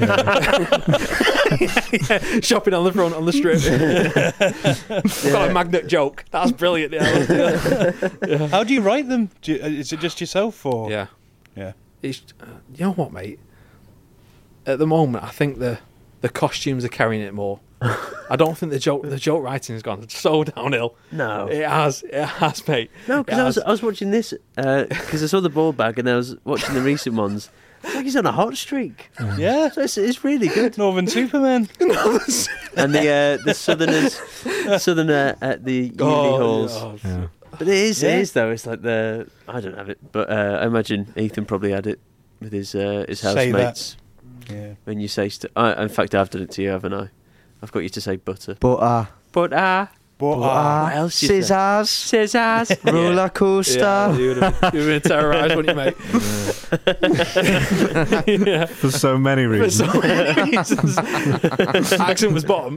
Yeah. Yeah, shopping on the front on the strip. Got a magnet joke. That's brilliant. Yeah. How do you write them? Do you, uh, is it just yourself or? Yeah. Yeah. It's, uh, you know what, mate? At the moment, I think the the costumes are carrying it more. I don't think the joke the joke writing has gone so downhill. no. It has. It has, mate. No, It because I was has. I was watching this because I saw the ball bag and I was watching the recent ones. It's like he's on a hot streak. Yeah. So it's, it's really good. Northern Superman. And the uh, the Southerners, Southerner at the uni halls. oh, Yeah. But it is, Yeah. it is though. It's like the I don't have it, but uh, I imagine Ethan probably had it with his uh, his Say that. housemates Yeah. when you say. St- I, in fact, I've done it to you, haven't I? I've got you to say butter. Butter. But ah, But, uh, what else? do you say? Scissors. Scissors. Roller coaster. Yeah, you would have you would have terrorised, wouldn't you, mate? Yeah. For so many For reasons. so many reasons. Accent was bottom.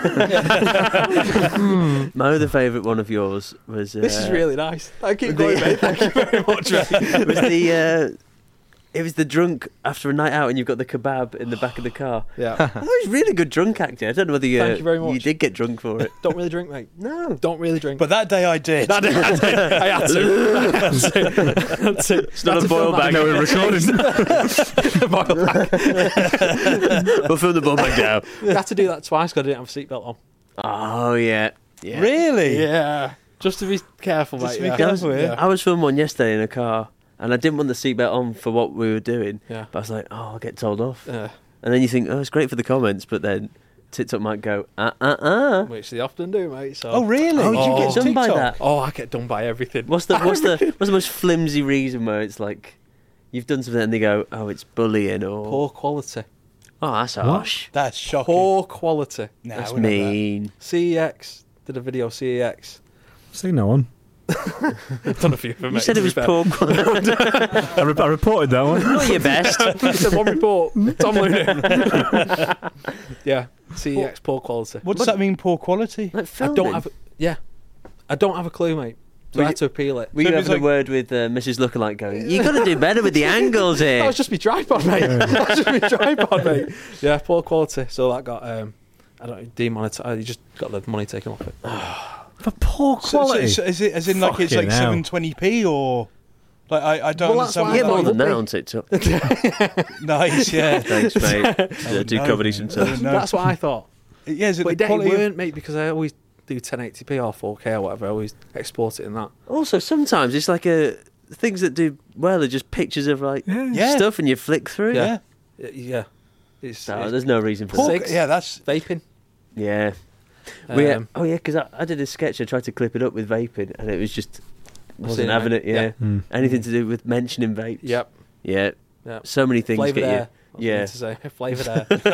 My other favourite one of yours was. Uh, This is really nice. Thank you, going, mate. Thank you very much, mate. was the. Uh, it was the drunk after a night out, and you've got the kebab in the back of the car. Yeah. That was really good drunk acting. I don't know whether you, Thank you very you much. did get drunk for it. Don't really drink, mate. No. Don't really drink. but that day I did. That did, I, did. I had to. I had to. I had to. It's not a boil bag. No, we're recording. Boil bag. We'll film the ball bag down. I had to do that twice because I didn't have a seatbelt on. Oh, yeah. yeah. Really? Yeah. Just to be careful, Just mate. to be yeah. careful, yeah. I was filming one yesterday in a car, and I didn't want the seatbelt on for what we were doing. Yeah. But I was like, oh, I'll get told off. Yeah. And then you think, oh, it's great for the comments, but then TikTok might go, uh, uh, uh. Which they often do, mate. So. Oh, really? Oh, did you get done by TikTok? that? Oh, I get done by everything. What's the what's the what's the most flimsy reason where it's like you've done something and they go, oh, it's bullying or Poor quality. oh, that's harsh. That's shocking. Poor quality. Nah, That's we're not that. mean. C E X did a video. C E X. See no one. I've done a few for You said it was poor quality. I, re- I reported that one. Not your best. He said one report. Tom Looney. Yeah. C E X poor quality. What does that mean, poor quality? Like I filming. don't have. Yeah. I don't have a clue, mate. So Were I you- had to appeal it. Were you So it having was a like- word with uh, Missus Lookalike going, you got to do better with the angles That here. was just my tripod, mate. That was just my tripod, mate. Yeah, poor quality. So that got um, I don't know, demonetized. You just got the money taken off it. For poor So, so, quality. so is it as in like it's Fucking like hell. seven twenty p or like I, I don't Well, that's understand. why You get I more thought than it that would on TikTok. Nice, yeah. Thanks, mate. Yeah, do no, comedy man. sometimes. No. That's what I thought. Yeah, is it But the it quality? Of, weren't, mate, because I always do ten eighty p or four K or whatever. I always export it in that. Also, sometimes it's like a things that do well are just pictures of like yeah, stuff and you flick through. Yeah. Uh, Yeah. It's, No, it's there's no reason for Poor, that. Six. yeah, that's vaping. Yeah. We, Um, oh yeah, because I, I did a sketch. I tried to clip it up with vaping, and it was just wasn't seen it, having mate. it. Yeah, Yeah. Mm. anything to do with mentioning vapes. Yep. Yeah, Yep. so many things Flavoured get air. Yeah. To say flavoured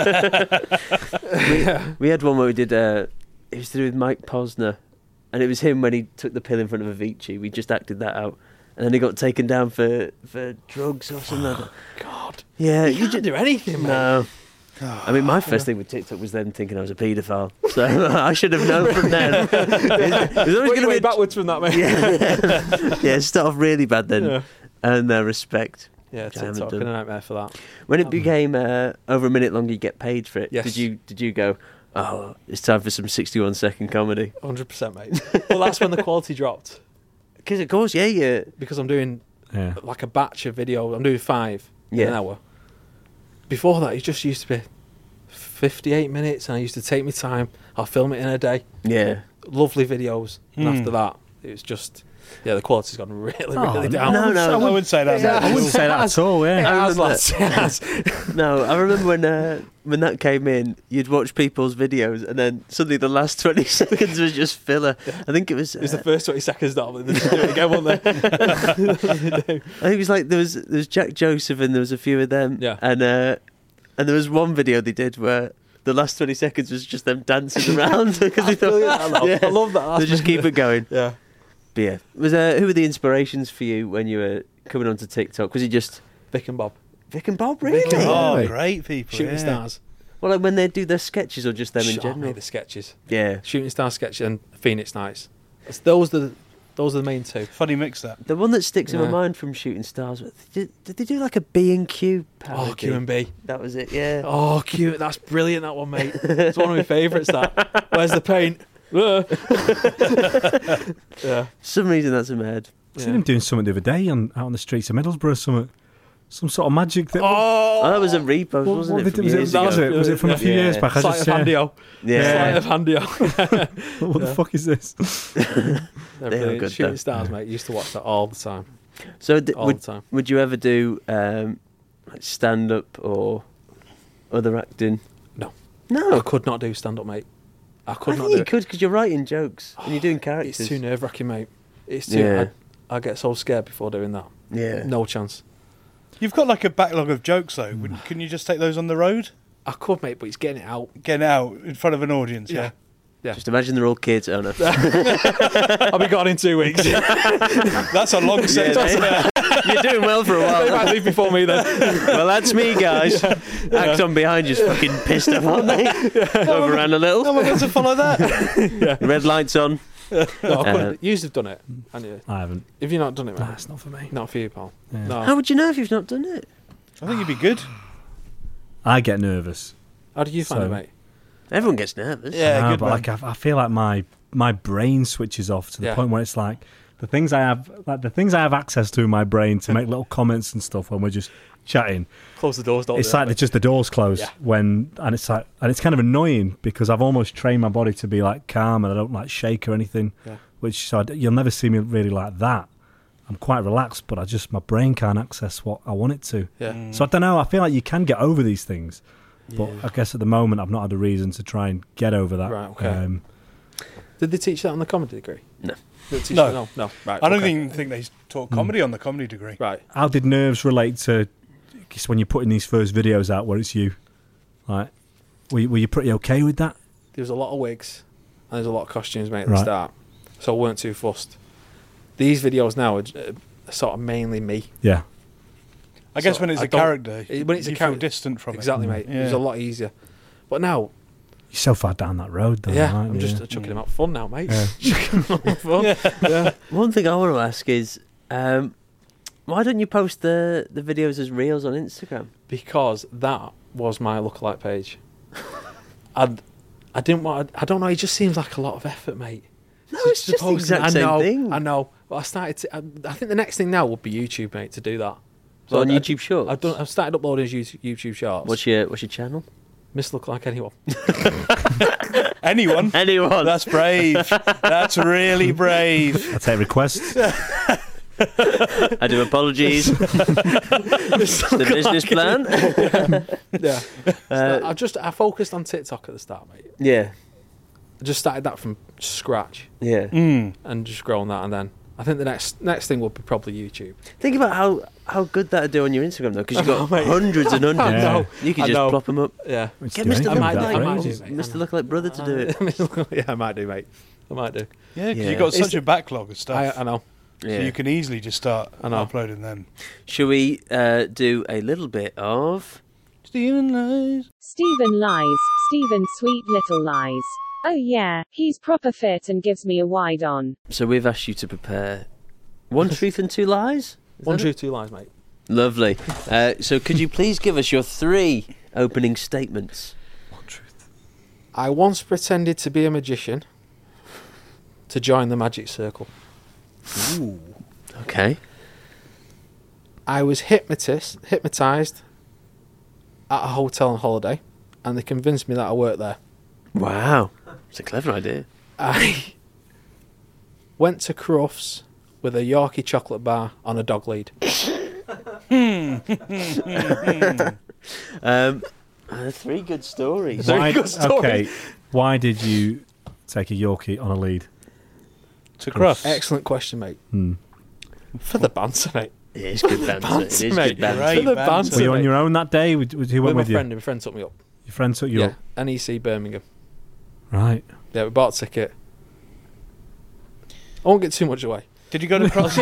air. you. We had one where we did. Uh, it was to do with Mike Posner, and it was him when he took the pill in front of Avicii. We just acted that out, and then he got taken down for for drugs or something. God. Yeah, You you can't just do anything, mate. no. I mean, my first thing with TikTok was then thinking I was a paedophile, so I should have known from then. There's always Work going your to way be a backwards from that, mate. yeah, yeah. Start off really bad then, Yeah. and uh, respect. Yeah, Which I haven't TikTok, done. been a nightmare for that. When it became uh, over a minute long, you get paid for it. Yes. Did you did you go? Oh, it's time for some sixty-one second comedy. one hundred percent, mate. Well, that's when the quality dropped. Because of course, yeah, yeah, Because I'm doing Yeah. like a batch of video. I'm doing five in Yeah. an hour. Before that, it just used to be fifty-eight minutes, and I used to take my time. I'll film it in a day. yeah. Lovely videos. And Hmm. after that, it was just Yeah, the quality's gone really, Oh, really down. no, no, I wouldn't say that. I wouldn't say that at all. It Yeah. has, lads. It has. No, I remember when uh, when that came in, you'd watch people's videos, and then suddenly the last twenty seconds was just filler. I think it was. It was uh, the first twenty seconds that they did it again, weren't they? I think it was like there was there was Jack Joseph, and there was a few of them. Yeah. And uh, and there was one video they did where the last twenty seconds was just them dancing around because they thought, I love, yeah, I love that. they just keep it going. Yeah. But yeah, was uh, who were the inspirations for you when you were coming onto TikTok? Was it just Vic and Bob. Vic and Bob, really? Vic and Bob. Oh, Really? great people. Shooting yeah. Stars. Well, like when they do their sketches or just them in Shit, oh, general. mate, the sketches. Yeah, Shooting Star sketch and Phoenix Nights. It's, those are the those are the main two. Funny mix that. the one that sticks in my Yeah. mind from Shooting Stars. Did, did they do like a B and Q parody? Oh, Q and B. That was it. Yeah. Oh, Q. That's brilliant. That one, mate. It's one of my favourites. That. Where's the paint? Uh. yeah. For some reason that's in my head. I seen him doing something the other day on out on the streets of Middlesbrough. Something, some sort of magic. That, Oh, that was a repost, what, wasn't what it? did- from was, it years that was ago? it? Was it from a few Yeah. years back? I Sleight just of yeah. handio. Yeah. Sleight of handio. What the fuck is this? They're They are brilliant. good, Shooting though. Stars, mate. Used to watch that all the time. So d- All would the time. would you ever do um, like stand up or other acting? No. No. I could not do stand up, mate. I I could not think do you it. could because you're writing jokes and you're doing characters. It's too nerve wracking, mate. It's too. Yeah. I, I get so scared before doing that. Yeah. No chance. You've got like a backlog of jokes though. Wouldn't- Can you just take those on the road? I could, mate, but it's getting it out. Getting out in front of an audience, yeah. Yeah. Just imagine they're all kids. Oh no. I'll be gone in two weeks. they That's a long set, Yeah, isn't it? You're doing well for a while. might leave before me then. Well, that's me, guys. Act on behind you's fucking pissed off, aren't they? Overran a How little. am I going to follow that? Red lights on. No, I couldn't. Uh, You've done it, haven't you? I haven't. Have you not done it, mate? Nah, it's not for me. Not for you, pal. Yeah. No. How would you know if you've not done it? I think you'd be good. I get nervous. How did you find So- it, mate? Everyone gets nervous. Yeah, No, good but man. like I, I feel like my my brain switches off to the Yeah. point where it's like the things I have like the things I have access to in my brain to make little comments and stuff when we're just chatting. Close the doors, don't It's do like it, the, just the doors close Yeah. when and it's like and it's kind of annoying because I've almost trained my body to be like calm and I don't like shake or anything. Yeah. Which so I d you'll never see me really like that. I'm quite relaxed, but I just my brain can't access what I want it to. Yeah. So I don't know. I feel like you can get over these things, but I guess at the moment I've not had a reason to try and get over that. Right, okay. Um, Did they teach that on the comedy degree? No. Did they teach No. that? No. No. Right. I don't okay. even think they taught comedy on the comedy degree. Right. how did nerves relate to 'cause when you're putting these first videos out where it's you? Like, were you, were you pretty okay with that? There was a lot of wigs and there's a lot of costumes, mate, at the Right. start. So I weren't too fussed. These videos now are uh, sort of mainly me. Yeah. I guess So when it's I a don't- character, it- when it's a you feel character- distant from Exactly, it. mate. Yeah. It was a lot easier. But now, You're so far down that road, though. yeah, aren't I'm you? just chucking them out for fun now, mate. Yeah. Chucking them out for fun. Yeah. One thing I want to ask is, um, why don't you post the, the videos as reels on Instagram? Because that was my lookalike page. I I didn't want. I don't know. It just seems like a lot of effort, mate. No, To- it's to just the post it. exact I same know, thing. I know. But I started. To, I, I think the next thing now would be YouTube, mate, to do that. So on I- YouTube Shorts? I've done. I've started uploading YouTube, YouTube shorts. What's your What's your channel? Miss look like anyone? Anyone? Anyone? That's brave. That's really brave. I take requests. I do apologies. The business plan. Yeah. Uh, I just I focused on TikTok at the start, mate. yeah, I just started that from scratch yeah. Mm. and just growing that, and then I think the next next thing would be probably YouTube. Think about how how good that'd do on your Instagram though, because you've got I know, mate. hundreds and hundreds. I know. You could I just know. plop them up. Yeah. Let's Get do Mister it. I might do- Lookalike, I might do, mate. Mister Lookalike brother to do it. yeah, I might do, mate. I might do. Yeah, because Yeah. you've got Is such the- a backlog of stuff. I, I know. So Yeah. you can easily just start I know. uploading them. Shall we uh, do a little bit of? Stephen Lies. Stephen lies, Stephen sweet little lies. Oh yeah, he's proper fit and gives me a wide on. So we've asked you to prepare one truth and two lies. Is One that truth, two lies, mate. it? Lovely. Uh, so could you please give us your three opening statements? I once pretended to be a magician to join the magic circle. Okay. I was hypnotist, hypnotized at a hotel on holiday, and they convinced me that I worked there. Wow. It's a clever idea. I went to Crufts with a Yorkie chocolate bar on a dog lead. um, uh, three good stories. Why, good story. Okay, why did you take a Yorkie on a lead? To Crufts. Excellent question, mate. Hmm. For the banter, mate. It is good banter. It is mate. good banter. Great For the banter. banter, Were you on mate. your own that day? Who who went with my with you? friend, my friend took me up. Your friend took you Yeah, up? N E C Birmingham. Right. Yeah, we bought a ticket. I won't get too much away. Did you go to Crufts?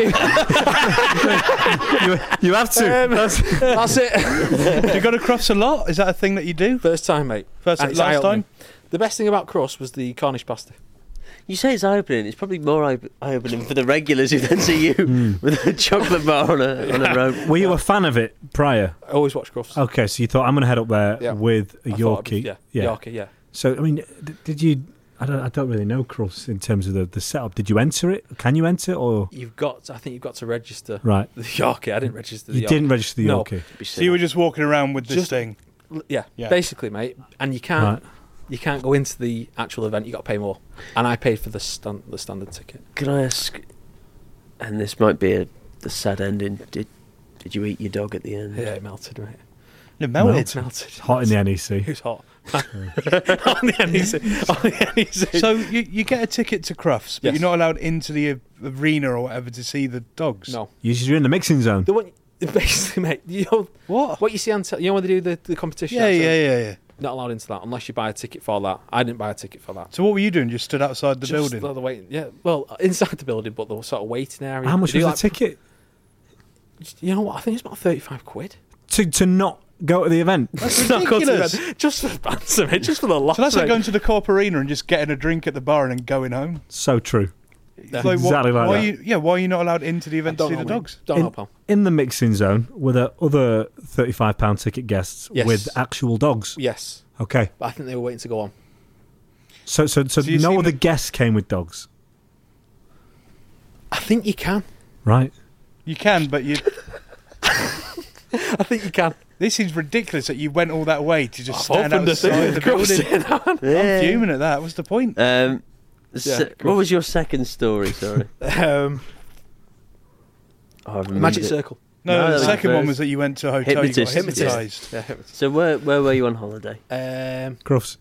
you, you have to. Um, That's- That's it. Do you go to Crufts a lot? Is that a thing that you do? First time, mate. First And it's last eye-opening. time? The best thing about Crust was the Cornish pasta. You say it's eye-opening. It's probably more eye- eye-opening for the regulars who then see you with a chocolate bar on a, on a rope. Were you a fan of it prior? I always watch Crufts. Okay, so you thought, I'm going to head up there Yeah. with a I thought I'd be- Yorkie. Yeah, Yeah. Yorkie, yeah. So, I mean, d- did you... I don't, I don't really know Crufts in terms of the, the setup. Did you enter it? Can you enter or... You've got, I think you've got to register Right. the Yorkie. I didn't register the You Yorkie. didn't register the No. Yorkie? So you were just walking around with this Just- thing. L- Yeah, Yeah. basically, mate. And you can't, Right. you can't go into the actual event. You got to pay more. And I paid for the stand, the standard ticket. Can I ask, and this might be a the sad ending, did did you eat your dog at the end? Yeah, it melted, mate. It melted. It melted. It's hot in the N E C. It was hot. on the N E C. On the N E C. So you, you get a ticket to Crufts, but Yes. you're not allowed into the a- arena or whatever to see the dogs. No. You're in the mixing zone. The one, basically, mate, you know, What? what you see on te- you know when they do the, the competition? Yeah, outside? yeah, yeah, yeah. Not allowed into that unless you buy a ticket for that. I didn't buy a ticket for that. So what were you doing? Just stood outside the Just building? The waiting, yeah. Well, inside the building, but the sort of waiting area. How much They was do the like- ticket? You know what? I think it's about thirty-five quid. To to not go to the event? That's Not go to the ridiculous. event. Just for the banter, mate. Just for the laugh. So that's like mate. going to the Corp Arena and just getting a drink at the bar and then going home. So true. Yeah. It's like, what- Exactly like why that. Are you, yeah, why are you not allowed into the I event to don't see know, the mate. dogs? Don't In- know, pal. In the mixing zone, were there other thirty-five pound ticket guests Yes. with actual dogs? Yes, Okay. but I think they were waiting to go on. So so so, So you've no seen other the- guests came with dogs, I think you can. right? You can, but you. I think you can. This is ridiculous that you went all that way to just I've stand opened the outside thing. the Crossed building. it out. Yeah. I'm fuming at that. What's the point? Um, se- Yeah, what was your second story? Sorry, Um, oh, I remembered Magic it. Circle. No, No, the that was second one first. was that you went to a hotel. You got Hypnotist. hypnotised. Yeah. it was- So where where were you on holiday? Um, Crufts.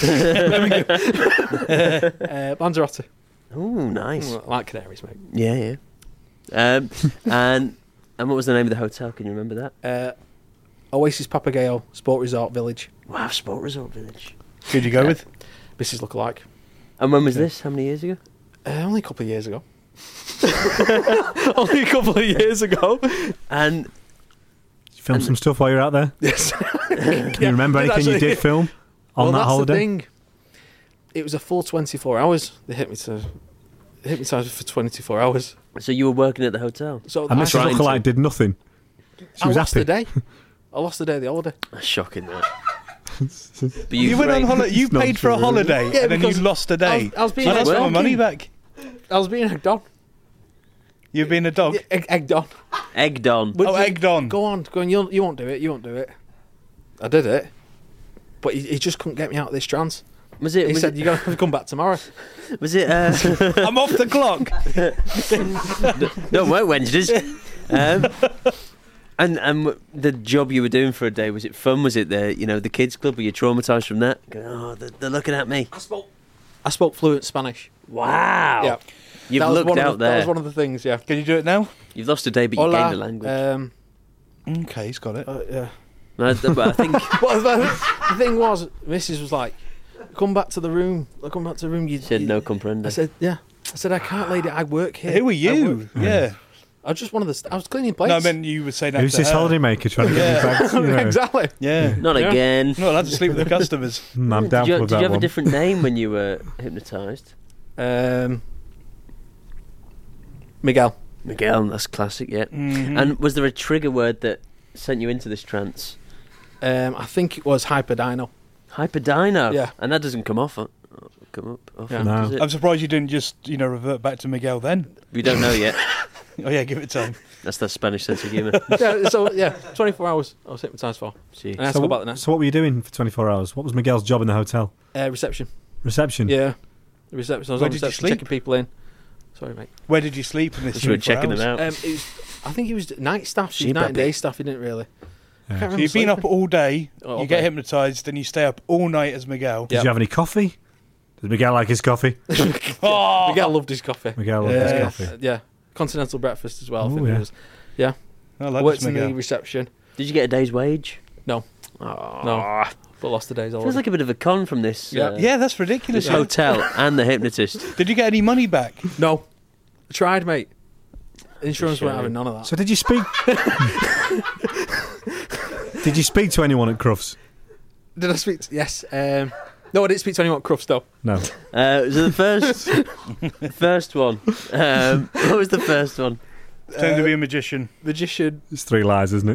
uh, Lanzarote. Oh, nice. Mm, I like Canaries, mate. Yeah, yeah. Um, and and what was the name of the hotel? Can you remember that? Uh, Oasis Papagayo Sport Resort Village. Wow, Sport Resort Village. Who'd you go with? Missus Lookalike. And when was this? How many years ago? Uh, only a couple of years ago. only a couple of years ago. And Did you film some stuff while you were out there? Yes. Can you remember anything you did film on well, that that's holiday? The thing. It was a full twenty-four hours. They hit me to they hit me to for twenty-four hours. so you were working at the hotel? So And I, Missus trying to- Lookalike did nothing. She I was lost happy. the day. I lost the day of the holiday. That's shocking, that. But You, went on framed- holiday. You It's not paid for a true. holiday Yeah, and then you because lost a day. I was, I was being So that's egged my on. money back. I was being egged on. You're being a dog. Yeah, egg, egged on. Egged on. Would Oh, you- egged on. Go on, go on. You you won't do it. You won't do it. I did it, but he, he just couldn't get me out of this trance. Was it? He Was said, it? "You're gonna have to come back tomorrow." Was it? Uh, I'm off the clock. don't work Wednesdays. Um, and and w- the job you were doing for a day, was it fun? Was it the you know the kids club? Were you traumatised from that? Going, oh, they're, they're looking at me. I spoke. I spoke fluent Spanish. Wow. Yeah, You've that was looked one of out the, That there. was one of the things. Yeah. Can you do it now? You've lost a day, but you Hola. gained the language. Um, Okay, he's got it. uh, yeah. No, th- but I think Well, the, the thing was, Missus was like, "Come back to the room. Come back to the room." You you said you- no comprende. I said, "Yeah." I said, "I can't, lady. I work here." Who are I you? work- Yeah. I was just one of the. St- I was cleaning plates. No, I meant you would say that. Who's to this her. holidaymaker trying to get Yeah. me back? You know, exactly. Yeah. Not Yeah. again. Not allowed to sleep with the customers. mm, I'm Did down you, for did that you have one. a different name when you were hypnotised? Um, Miguel. Miguel, that's classic, yeah. Mhm. And was there a trigger word that sent you into this trance? Um, I think it was Hyperdino. Hyperdino. Yeah. And that doesn't come off. uh, Come up often, Yeah. No. does it? I'm surprised you didn't just, you know, revert back to Miguel then. We don't know yet. Oh yeah, give it time. That's that Spanish sense of humour. yeah, so yeah, twenty-four hours I was hypnotised for. See. And I had So, to go back the next. so what were you doing for twenty-four hours? What was Miguel's job in the hotel? Uh, reception. Reception. Yeah, the reception. I was Where on did you reception sleep? checking people in. Sorry, mate. Where did you sleep in this? Just were twenty-four checking hours? them out. Um, it was, I think he was night staff. She She was night and baby. day staff. He didn't really. I can't So remember you've been up sleeping. all day. Oh, You get okay. hypnotised, then you stay up all night as Miguel. Did Yep. you have any coffee? Does Miguel like his coffee? Oh, Miguel loved his coffee. Miguel loves Yeah. his Uh, coffee. yeah, continental breakfast as well. I Ooh, think yeah. it was. Yeah, I I like worked this in the Miguel. reception, Did you get a day's wage? No. Oh. No. but lost the days all. Feels like a bit of a con from this. Yeah. Uh, Yeah, that's ridiculous. This hotel and the hypnotist. Did you get any money back? No, I tried, mate. Insurance Shame. weren't having none of that. So did you speak? Did you speak to anyone at Crufts? Did I speak? To, yes. Um, no, I didn't speak to anyone at Crufts though. No. Uh, so the first, first one. Um, what was the first one? Pretend to be a magician. Magician. It's three lies, isn't it?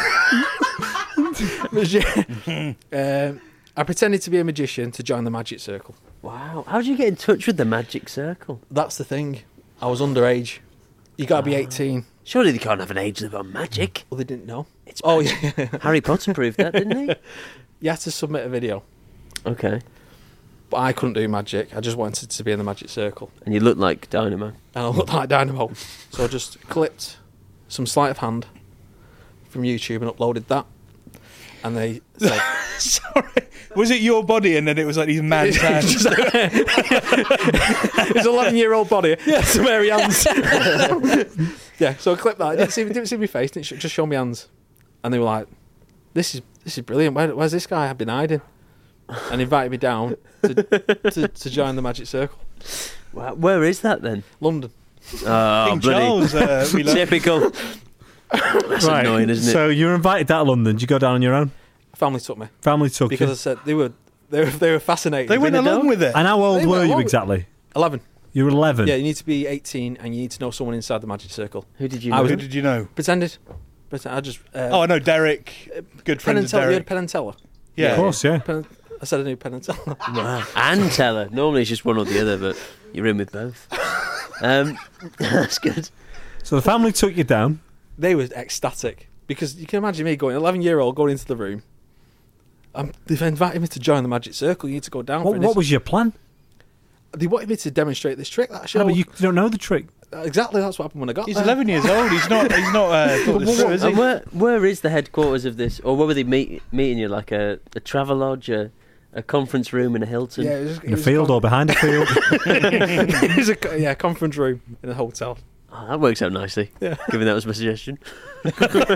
Magi- um, I pretended to be a magician to join the magic circle. Wow. How did you get in touch with the magic circle? That's the thing. I was underage. You got to be eighteen. Surely they can't have an age limit on magic. Well, they didn't know. It's Oh magic. yeah. Harry Potter proved that, didn't he? You had to submit a video, Okay. but I couldn't do magic. I just wanted to be in the magic circle, And you look like Dynamo. and I looked like Dynamo. So I just clipped some sleight of hand from YouTube and uploaded that. And they said, Sorry. Was it your body and then it was like these man's hands? His eleven-year-old body, some hairy hands. Yeah, so I clipped that. I didn't see, didn't see my face. Didn't sh- just show me hands, and they were like, "This is this is brilliant. Where, where's this guy? I've been hiding," and invited me down to, to to join the magic circle, Wow. Where is that then? London. Oh, King bloody Charles. Uh, we love. typical. That's annoying, isn't it? So you were invited out of London. Did you go down on your own? Family took me Family took because I you. said they were they were they were fascinated. They went Bring it along down. with it. And how old They were went you along- exactly? Eleven. You were eleven. Yeah, you need to be eighteen and you need to know someone inside the magic circle. Who did you I know? was- Who did you know? Pretended. But I just. Uh, Oh, I know Derek. Good Penn friend and of Teller. You Derek. had Penn and Teller. Yeah. Of course, yeah. Penn, I said I knew Penn and Teller. Wow. And Teller. Normally it's just one or the other, but you're in with both. Um, that's good. So the family took you down. They were ecstatic because you can imagine me going, eleven year old going into the room. Um, they've invited me to join the magic circle. You need to go down. What, for what this. was your plan? They wanted me to demonstrate this trick. That I No, showed. but you don't know the trick. Exactly. That's what happened when I got He's there. eleven years old. He's not. He's not. Uh, thought this through, is he? And where where is the headquarters of this, or where were they meet, meeting you? Like a, a travel lodge, a, a conference room in a Hilton? Yeah, it was, it In a was field con- or behind a field? it was a co- yeah conference room in a hotel. Oh, that works out nicely. Yeah. Given that was my suggestion. Did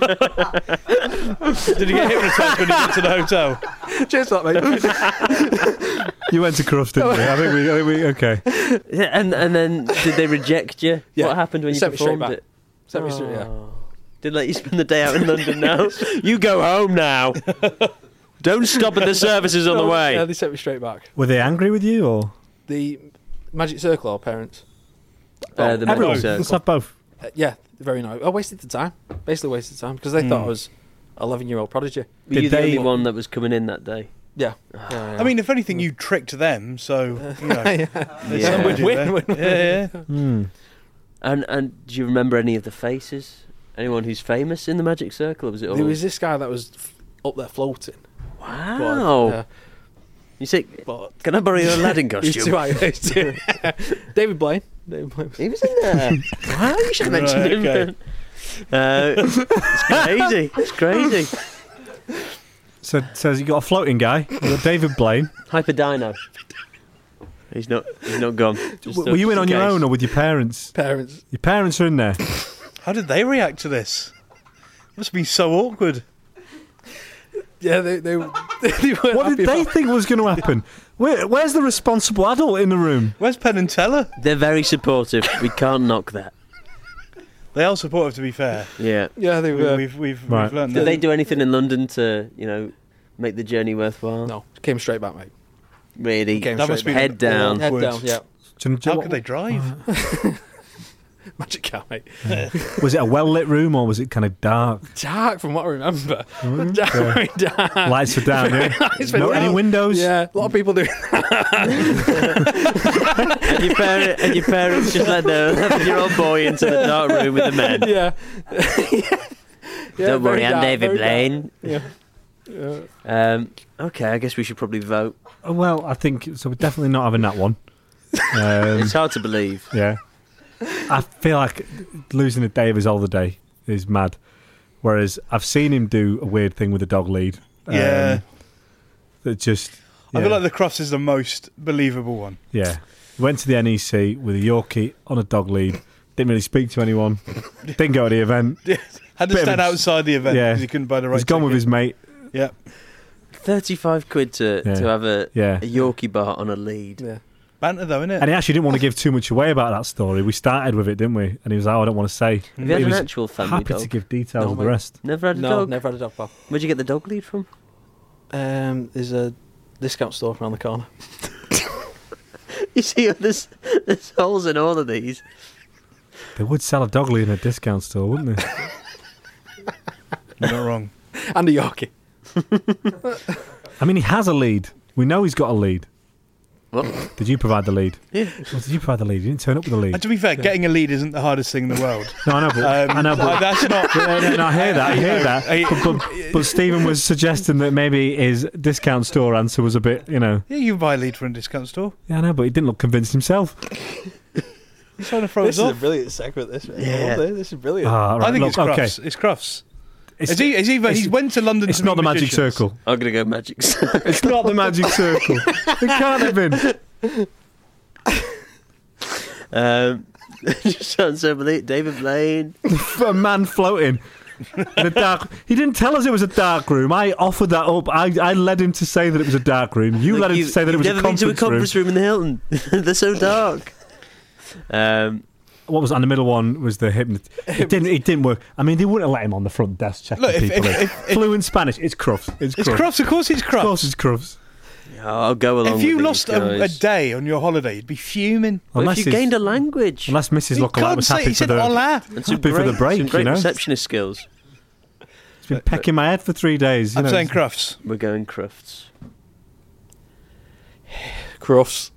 he get hypnotised when he went to the hotel? Cheers for that, mate. You went to Crufts, didn't you? I think we, I think we okay. Yeah, and and then did they reject you? Yeah. What happened when you Sent me straight performed back. it? Sent me straight, yeah. Oh. Did let you spend the day out in London now? You go home now. Don't stop at the services on the No, way. Yeah, they sent me straight back. Were they angry with you or The magic circle or parents? Uh, the everyone? magic circle. Let's have both. Uh, yeah, very nice. I wasted the time. Basically wasted time because they Hmm. thought I was eleven year old prodigy. Were Did you the they- only one that was coming in that day? Yeah. yeah, yeah. I mean, if anything, you tricked them. So you know, yeah. there's Yeah. some Win, budget win, there. win, win. Yeah, yeah. Hmm. And and do you remember any of the faces? Anyone who's famous in the magic circle? Or was it all? There was this guy that was f- up there floating. Wow. But, yeah, You say, but can I borrow your Aladdin he's too costume? high. He's too- David Blaine. David Blaine. He was in there. Wow, you should have mentioned Right, him. okay. Uh, it's crazy. It's crazy. So says you got a floating guy. You got David Blaine. Hyper Dino. He's not. He's not gone. Just Were you in just on your case. own or with your parents? Parents. Your parents are in there. How did they react to this? Must be so awkward. Yeah, they they, they weren't What happy did they about- think was going to happen? Where, where's the responsible adult in the room? Where's Penn and Teller? They're very supportive. We can't knock that. They are supportive, to be fair. Yeah. Yeah, they We, were. we've we've, Right. we've learned Did that. they do anything in London to, you know, make the journey worthwhile? No, came straight back, mate. Really. Came That straight must be back. Head down. Head awkward. down. Yeah, Do you- do you- How could they drive? magic car, mate. Was it a well lit room or was it kind of dark? Dark, from what I remember. Mm, Dark, okay. very dark. Lights were down, yeah. Lights were No, any down. windows? Yeah, a lot of people doing. and your parent and your parents just let their eleven-year-old boy into the dark room with the men. yeah. yeah. Don't worry, very I'm dark, David very Blaine. dark. Yeah. Um, okay, I guess we should probably vote. Oh, well, I think so. We're definitely not having that one. Um, It's hard to believe. yeah. I feel like losing a day of his holiday is mad. Whereas I've seen him do a weird thing with a dog lead. Yeah. Um, that just. I yeah. feel like the Crofts is the most believable one. Yeah. Went to the N E C with a Yorkie on a dog lead. Didn't really speak to anyone. Didn't go to the event. Had to Bit of stand a- outside the event yeah. because he couldn't buy the right He's gone with ticket. his mate. Yeah. thirty-five quid to, Yeah. to have a, Yeah. a Yorkie bar on a lead. Yeah. Banter though, innit? And he actually didn't want to give too much away about that story. We started with it, didn't we? And he was like, oh, I don't want to say. Have you But had he an was actual family happy dog? to give details No, of the mate. rest. Never had a No, dog? never had a dog, pal. Where'd you get the dog lead from? Um, there's a discount store around the corner. You see, there's, there's holes in all of these. They would sell a dog lead in a discount store, wouldn't they? You're not wrong. And a Yorkie. I mean, he has a lead. We know he's got a lead. What? Did you provide the lead? Yeah. Well, did you provide the lead? You didn't turn up with the lead. And to be fair, getting a lead isn't the hardest thing in the world. No, I know, but Um, I know, but that's not. no, no, no, I hear that. I hear that. I- But, but, but Stephen was suggesting that maybe his discount store answer was a bit, you know. Yeah, you can buy a lead from a discount store. Yeah, I know, but he didn't look convinced himself. He's trying to throw This us is a off. brilliant segment, this. mate. I Yeah. love this. This is brilliant. Ah, right, I think look, it's okay. Crofts. It's Crofts. It's, Is he? Is he? it's- He went to London. it's to not the meet magic magicians. circle. I'm going to go Magic Circle. It's not the magic circle. It can't have been. Um, just sounds so believe David Blaine. A man floating in a dark. He didn't tell us it was a dark room. I offered that up. I, I led him to say that it was a dark room. You Look, led him you've- to say that it you've was a never been conference, to a conference room, in the Hilton. They're so dark. Um, What was on the middle one was the hypnot. It didn't. It didn't work. I mean, they wouldn't let him on the front desk checking Look, if- people if- in. if- if- Fluent Spanish. It's Crufts. It's It's Crufts. Crofts. Of course, it's Of course, Crofts. it's Crufts. I'll go along If you with lost these a, a guys. day on your holiday, you'd be fuming. Well, Unless if you he's- gained a language Unless Missus He Lookalike can't was say. happy He for said the hola. and some happy for great, the break, some great you know. receptionist skills. It's been pecking my head for three days. You I'm know. saying Crofts. We're going Crufts. Crufts.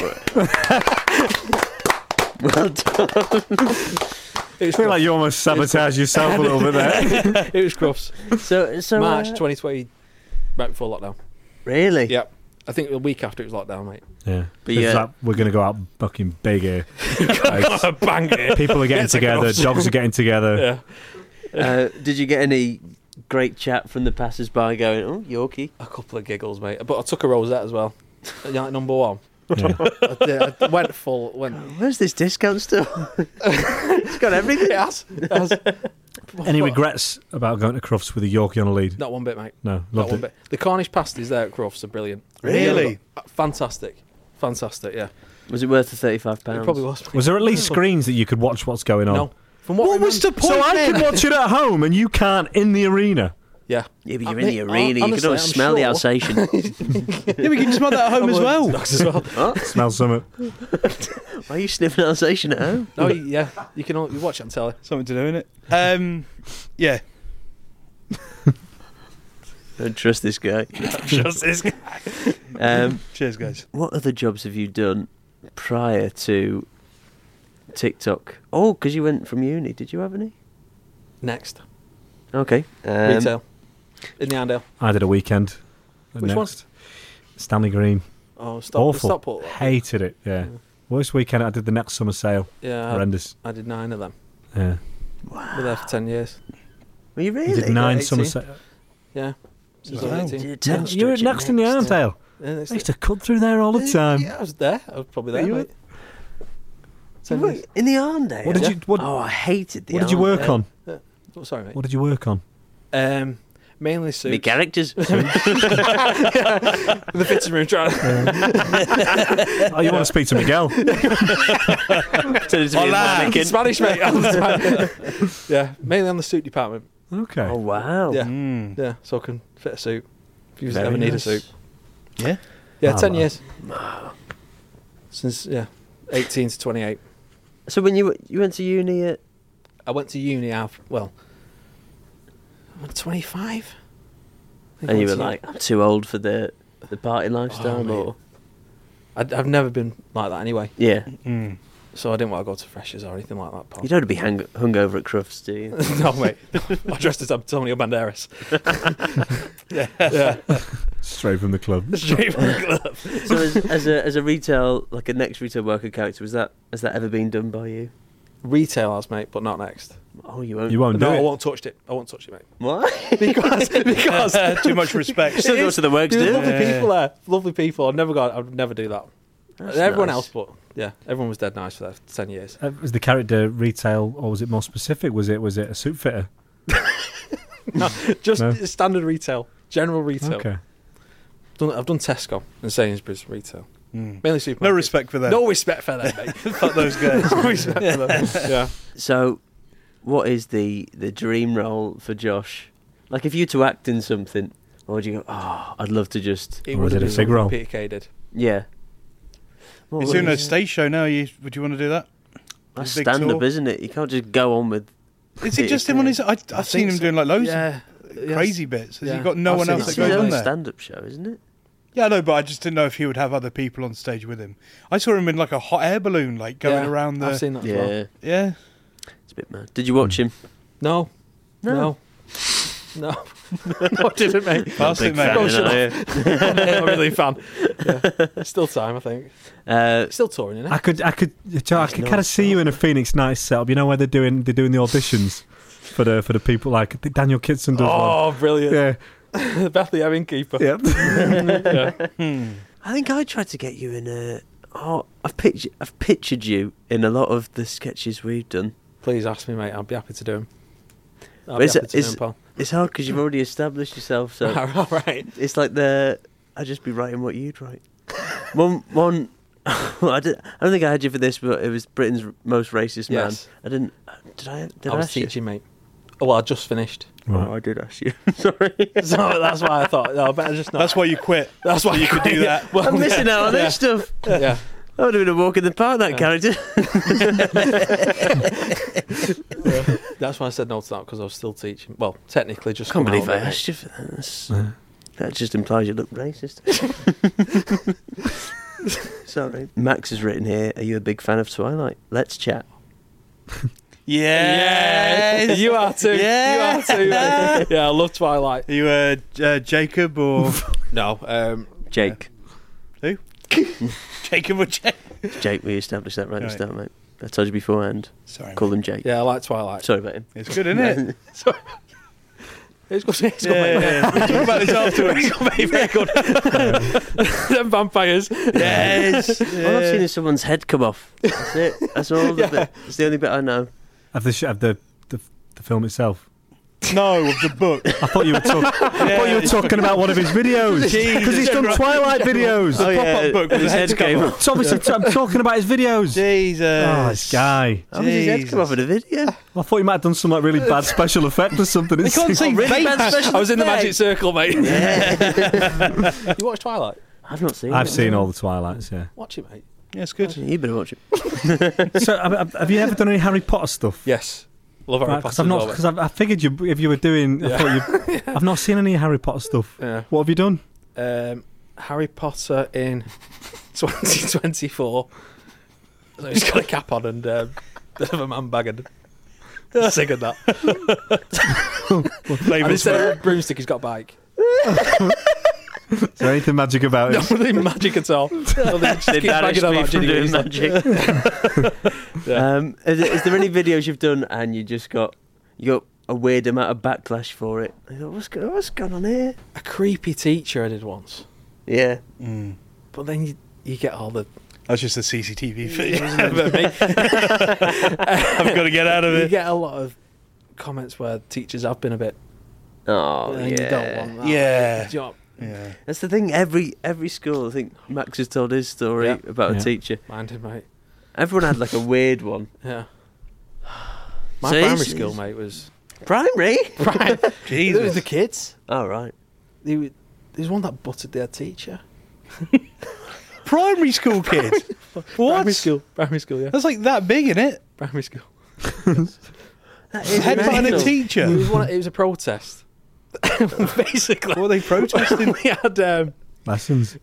Well done. It was I feel like you almost sabotaged yourself a little bit there. It was Crufts. So, so March uh, twenty twenty, right before lockdown. Really? Yep. I think the week after it was lockdown, mate. Yeah, But It's yeah. like, we're going to go out fucking big here. Like, Bang it. people are getting It's like together. an Dogs are getting together. Yeah. Uh, did you get any great chat from the passers-by going, oh, Yorkie? A couple of giggles, mate. But I took a rosette as well. You like number one? Yeah. I, did, I went full. Went. Where's this discount store? It's got everything. It has. It has. Any regrets about going to Crufts with a Yorkie on a lead? Not one bit, mate. No, Not loved one it. bit. The Cornish pasties there at Crufts are brilliant. Really? Yeah, fantastic. Fantastic, yeah. Was it worth the thirty-five pounds? It probably was. mate. Was there at least screens that you could watch what's going on? No. From what, What was the remember- point? So I then? can watch it at home and you can't in the arena. Yeah. Yeah, but I you're in mean, the arena. You honestly, can always I'm smell the sure. Alsatian. Yeah, we can smell that at home as well. Dogs as well. Smell something. Why are you sniffing Alsatian at home? No, you- yeah. You can all, you watch it on telly. Something to do in it. Um, yeah. Don't trust this guy. Just this guy. Um, Cheers, guys. what other jobs have you done prior to TikTok? Oh, because you went from uni. Did you have any? Next. Okay. Um, Retail. In the Arndale. I did a weekend. Which next. one? Stanley Green. Oh, stop. Awful. Stockport. Hated it. Yeah. Worst weekend I did the next summer sale. Yeah. I, Horrendous. I did nine of them. Yeah. We were there for ten years. Were you You really? did nine eighteen. summer sale. Yeah. Since I Wow. was eighteen. Did Yeah, ten you were stretching next in the Arndale. Yeah, it's I used to cut through there all the time. Yeah, I was there. I was probably there, You were- mate. Ten Wait, years. in the Arndale? What did Yeah. you what, Oh, I hated the what did you work Arndale. on? Oh, sorry, mate. What did you work on? Um, mainly Me suits. characters. The fitting room trying. Oh, you want to speak to Miguel? Pretended to be a mannequin. Spanish, mate. all the time. Yeah, mainly on the suit department. Okay. Oh, wow. Yeah. Mm. Yeah, so I can fit a suit. If you Very ever need a nice. suit. Yeah. Yeah, Ah, ten well. years. Since yeah, eighteen to twenty-eight. So when you you went to uni at... I went to uni. Af well, I'm twenty-five. I think I And you went were to- like, I'm too old for the the party lifestyle, Oh, mate. or... I'd, I've never been like that anyway, Yeah. Mm. so I didn't want to go to freshers or anything like that. Pal. You don't want to be hang- hungover at Crufts, do you? No, mate. I dressed as Antonio Banderas. yeah, yeah. Straight from the club. Straight from the club. So as, as a as a retail, like a next retail worker character, was that has that ever been done by you? Retail has, mate, but not next. Oh, you won't. You won't No, do I it. won't touch it. I won't touch it, mate. What? Because because Too much respect. Still go to the works, There's do. lovely Yeah. people there. Lovely people. I'd never got. I'd never do that. That's everyone nice. else, but yeah, everyone was dead nice for that ten years. Uh, was the character retail, or was it more specific? Was it was it a suit fitter? No, just No? standard retail, general retail. Okay. Done, I've done Tesco and Sainsbury's retail. Mm. Mainly supermarkets. No respect for them. No respect for them, mate. Fuck those guys. No respect for them. Yeah. So, what is the the dream role for Josh? Like, if you were to act in something, or would you go, oh, I'd love to just... It Or would is have it a been fig something roll? Peter Kay did. Yeah. What He's would doing it a be? stage show now. You, would you want to do that? That's Big stand-up, tour? isn't it? You can't just go on with... Is it just him on his? I, I've I seen think him so. doing like loads Yeah. of crazy bits. Has Yeah. he got no I've one seen else that. that It's his goes on own there? stand-up show, isn't it? Yeah, I know, but I just didn't know if he would have other people on stage with him. I saw him in like a hot air balloon, like going Yeah, around the. I've seen that as Yeah. well. Yeah. It's a bit mad. Did you watch him? No. No. No. No. No, I didn't, mate. Pass it, Big mate. fan, Oh, shut you know, I'm not really a fan. Yeah. Still time, I think. yeah. Uh, Still touring, isn't I it? could, I could, Joe, I could not kind of see you in a Phoenix Nights setup. You know where they're doing, they're doing the auditions for the for the people. Like I think Daniel Kitson does Oh, brilliant. one. Bethlehem innkeeper. Yeah, yeah. Yeah. Hmm. I think I tried to get you in a... Oh, I've pictured, I've pictured you in a lot of the sketches we've done. Please ask me, mate. I'll be happy to do them. I'll But be is happy it- to is- do them, pal. It's hard because you've already established yourself, so... All right. It's like the... I'd just be writing what you'd write. one... one well, I, did, I don't think I had you for this, but it was Britain's most racist man. Yes. I didn't... Did I, did I I, was ask you? teaching, mate. Oh, well, I just finished. Oh, I did ask you. Sorry. So that's why I thought, no, I better just not. That's why you quit. That's why you could do that. Well, I'm missing out on yeah. this stuff. Yeah. I would have been a walk in the park, that Yeah. character. That's why I said no to that, because I was still teaching. Well, technically just I can't come believe out I of it, asked you for that. That's- Yeah. That just implies you look racist. Sorry. Max has written here, are you a big fan of Twilight? Let's chat. Yes. You are too. Yeah. You are too. Mate. Yeah, I love Twilight. Are you uh, uh, Jacob or No, um, Jake. Jacob or Jake? Jake, we established that right at the Right. start, mate. I told you beforehand. Sorry, Call him Jake. yeah, I like Twilight. Sorry about him. it's good, isn't it? It's good. It's good, Yeah, mate. yeah. We'll talk about this afterwards. Very good. Them vampires. Yes. All I've seen is someone's head come off. That's it. That's all the Yeah. bit. It's the only bit I know. Of the sh- of the, the the film itself. No, of the book. I thought you were talking. I thought you were talking about one of his videos because he's done Twilight videos. The pop-up book with his his head head came come off. It's obviously I'm talking about his videos. Jesus. Oh, this guy. How did his head come off in a video? Well, I thought you might have done some like really bad special effect or something. They can't see really vape. bad special I was in the effects. magic circle, mate. Yeah. You watch Twilight? I've not seen I've it. seen all the Twilights. Yeah. Watch it, mate. Yeah, it's good. You better watch it. So, have, have you ever done any Harry Potter stuff? Yes. Love Harry Because Potter. I've not. as well, Because I, I figured you, if you were doing, I Yeah. thought you. I've not seen any Harry Potter stuff. mate. What have you done? Yeah. Um, Harry Potter in twenty twenty-four. So he's got a cap on and um, bit of a man bag and singing that. And Flavors instead of a broomstick, he's got a bike. Is there anything magic about it? Nothing magic at all. Nothing, just They keep banished bagging on me about from Ginny doing Weasley. magic. Yeah. um, is, is there any videos you've done and you just got you got a weird amount of backlash for it? I thought, what's, go- what's going on here? A creepy teacher I did once. Yeah. Mm. But then you, you get all the... That's just a C C T V footage. But me- I've got to get out of You it. get a lot of comments where teachers have been a bit... Oh, and yeah. you don't want that. Yeah. Do you know what? Yeah. That's the thing. Every every school, I think Max has told his story Yeah. about Yeah. a teacher. Mind him, mate. Everyone had like a weird one. Yeah. My So primary he's- school, mate, was... Primary? Prime. It was Jesus. the kids. Oh, right. They were, there's one that butted their teacher. Primary school kid. Primary What? school. Primary school, yeah. That's like that big, isn't it? Primary school. That is Headbutting a mental. It teacher. was, one, it was a protest. Basically. What were they protesting? We had... Um, Lessons.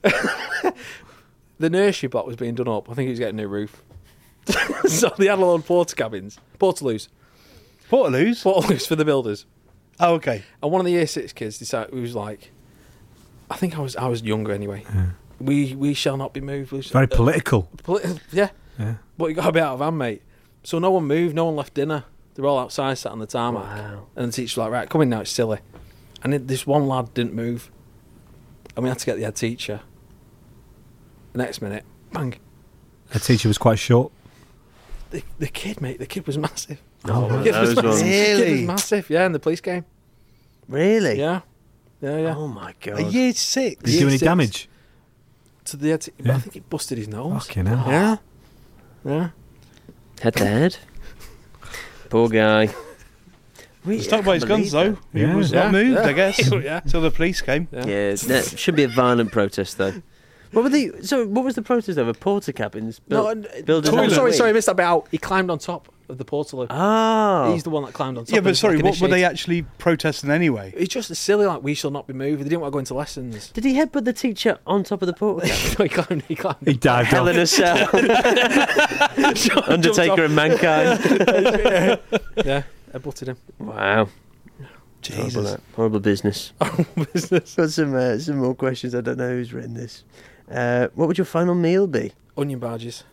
the nursery block was being done up. I think it was getting a new roof. So they had a lot of porter cabins. Portaloos. Portaloos? Portaloos for the builders. Oh, okay. And one of the year six kids decided, he was like... I think I was I was younger anyway. We we shall not be moved. We shall, Very political. Politi- yeah. Yeah. But you got to be out of hand, mate. So no one moved, no one left dinner. They were all outside, sat on the tarmac. Wow. And the teacher was like, right, come in now, it's silly. And it, this one lad didn't move. And we had to get the head teacher. The next minute, bang. The teacher was quite short. The, the kid, mate, the kid was massive. Oh, the kid was those ones. massive. The kid was Really? massive, yeah, in the police came. Really? Yeah. Yeah, yeah. Oh my god. A year six. Did he do any six. damage? To the head te- Yeah. I think it busted his nose. Fucking hell. Yeah. Yeah. Head to head. Poor guy. We, He stuck by his guns though. He Yeah. was Yeah. not moved, Yeah. I guess, Yeah. till the police came. Yeah. Yeah, that should be a violent protest though. What were the? So, what was the protest over? Porter cabins. No, Built, and- builders sorry, on the sorry, wing? sorry, I missed that bit out. He climbed on top of the portal. Oh, He's the one that climbed on top. Yeah, and but it's sorry, like what were they initiated- actually protesting anyway? It's just a silly, like, we shall not be moved. They didn't want to go into lessons. did he headbutt the teacher on top of the porter cabin? No, he climbed, he climbed. He dived Hell off. in a Cell. Undertaker and Mankind. Yeah, I butted him. Wow. Horrible, Jesus. that. Horrible business. Business. Got some uh, some more questions. I don't know who's written this. Uh, what would your final meal be? Onion barges.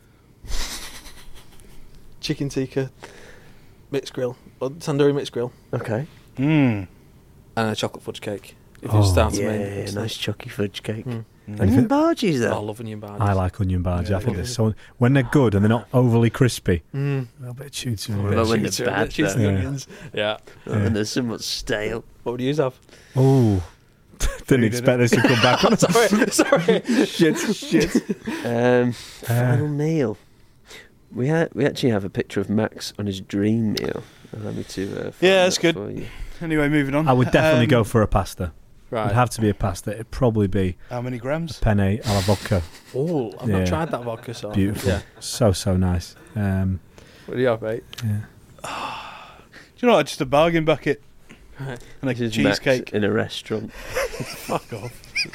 Chicken tikka. Mixed grill. Or tandoori mixed grill. Okay. Mm. And a chocolate fudge cake. If Oh. you start Yeah, to yeah, make nice chalky fudge cake. Mm. Onion barges I though. love onion barges. I like onion barges. Yeah, I think yeah. they're so when they're good and they're not overly crispy. Mm. A little bit of chew to But when it. they're bad, Cheese though. and Yeah. onions. Yeah. Oh, and they're somewhat stale. What would you have? Oh, didn't expect this to come back. sorry, sorry. shit, shit. Um, Uh, final meal. We ha- we actually have a picture of Max on his dream meal. Allow me to. Uh, find Yeah, that's that good. for you. Anyway, moving on. I would definitely Um, go for a pasta. Right. It'd have to be a pasta. It'd probably be How many grams? penne alla vodka. Oh, I've Yeah. not tried that vodka sauce. Beautiful. Yeah. So, so nice. Um, What do you have, mate? yeah. Do you know what? Just a bargain bucket Right. and a This is Max cheesecake. in a restaurant. Fuck off.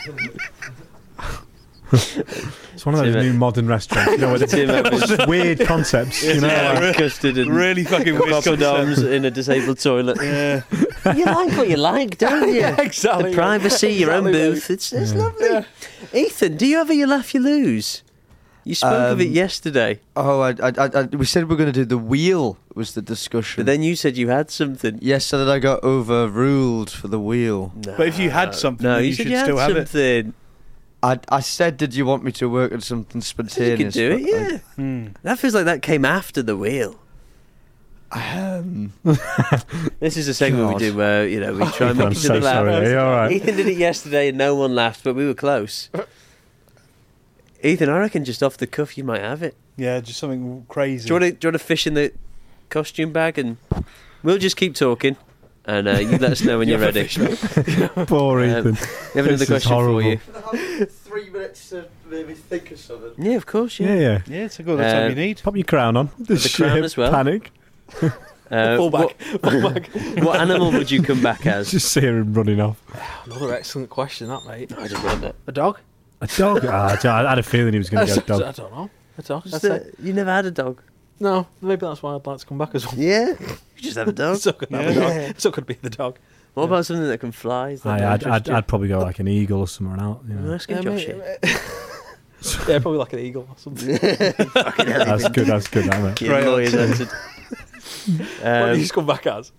It's one of those Tim- new modern restaurants. You know, where Tim they Evans. just weird concepts. You know, Yeah, like- re- Custard and Really fucking weird poppadoms concept. in a disabled toilet. Yeah. You like what you like, don't you? Yeah, exactly. The privacy, your own Exactly, booth. It's, it's Yeah. lovely. Ethan, do you ever you laugh, you lose? You spoke of it Um, yesterday, Oh, I, I, I, I, we said we were going to do the wheel. Was the discussion? but then you said you had something. yes, so that I got overruled for the wheel. But if you had something, no, then you, you said should you had still have it. something. I, I said, did you want me to work on something So you spontaneous? could do it, but I- yeah. Hmm. That feels like that came after the wheel. Um, This is a segment God. we do where you know we try and make I'm each so other laugh. sorry. Are you all right? Ethan did it yesterday and no one laughed, but we were close. Ethan, I reckon just off the cuff you might have it. Yeah, just something crazy. Do you want to, do you want to fish in the costume bag and we'll just keep talking and uh, you let us know when you're ready. Poor Um, Ethan. We have another This is question horrible. for you. Three minutes to maybe think of something. Yeah, of course. Yeah, Yeah. yeah. Yeah, it's a good that's all Uh, you need. Pop your crown on. The, the crown as well. Panic. Uh, Full what, back. Full back. what animal would you come back as? Just see him running off. Another excellent question, that, mate. I just love it. A dog? A dog? Ah, I had a feeling he was going to I go dog. don't know. A dog. Just, That's uh, it. you never had a dog? No, maybe that's why I'd like to come back as well. Yeah. You just have a dog. So could have a dog. So could be the dog. What about something that can fly? Is that Aye, not I'd, interest I'd, you? I'd probably go like an eagle or something out. You I'm know. asking Yeah, Josh mate, here. yeah, probably like an eagle or something. Fucking hell, That's Ethan. good. That's good. That, mate. Fucking Right, lawyers answered. What do Um, you just come back as?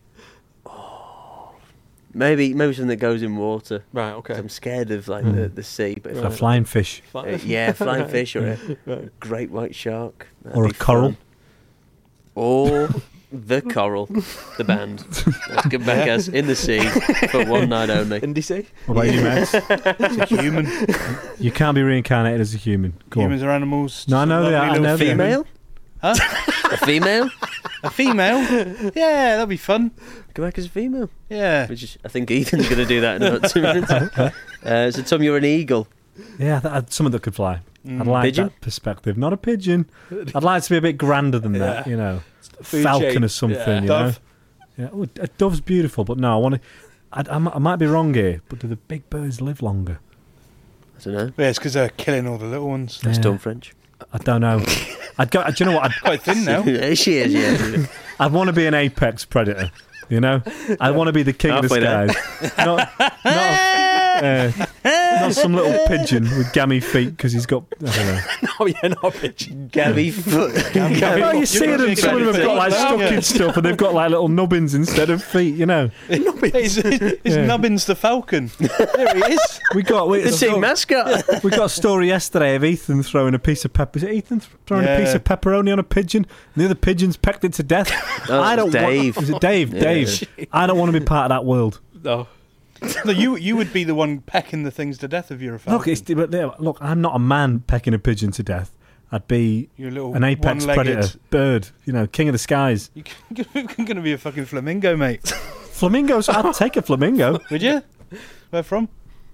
maybe maybe something that goes in water. Right, okay. I'm scared of like Mm. the, the sea, but if A flying fish I, uh, yeah, flying fish or a Right. great white shark that'd or a be coral. fun. Or the Coral, the band. Let's get back as in the sea for one night only. Indie Sea? What about you, Max? It's a human. You can't be reincarnated as a human. Go Humans on. are animals. No, I Just know a they lovely are, I little know they are. female. Female? Huh? A female? A female? Yeah, that'd be fun. Go back as a female. Yeah. Which is, I think Ethan's going to do that in about two minutes. Uh, so Tom, you're an eagle. Yeah, that, I'd- something that could fly. Mm. I'd like Pigeon? that perspective. Not a pigeon. I'd like to be a bit grander than that. Yeah. You know, Food falcon chain. or something. Yeah. You Dove. know. Yeah, oh, a dove's beautiful, but no, I want to. I, I, might- I might be wrong here, but do the big birds live longer? I don't know. Yeah, it's because they're killing all the little ones. That's Yeah. Tom French. I don't know. I'd go. Do you know what? I'd, Quite thin now. Yeah, she is, yeah. I'd want to be an apex predator. You know, I want to be the king of the Halfway there. skies. not, not. Uh, Not some little pigeon with gammy feet because he's got. I don't know. No, yeah, not a pigeon. Gammy foot. Oh, you see them. Some of them have got like stocking stuff, and they've got like little nubbins instead of feet. You know. It's, it's Yeah. Nubbins the Falcon. There he is. We got we, The team mascot. we got a story yesterday of Ethan throwing a piece of pepper. Is it Ethan th- throwing Yeah. a piece of pepperoni on a pigeon? And the other pigeons pecked it to death. Oh, I it was don't Dave. Want, is it Dave? Yeah. Dave. I don't want to be part of that world. No. No, you you would be the one pecking the things to death if you're a Falcon. Look, it's, but there- look, I'm not a man pecking a pigeon to death. I'd be You're a little an apex one-legged- predator, bird. You know, king of the skies. You're going to be a fucking flamingo, mate. Flamingos. I'd take a flamingo. Would you? Where from?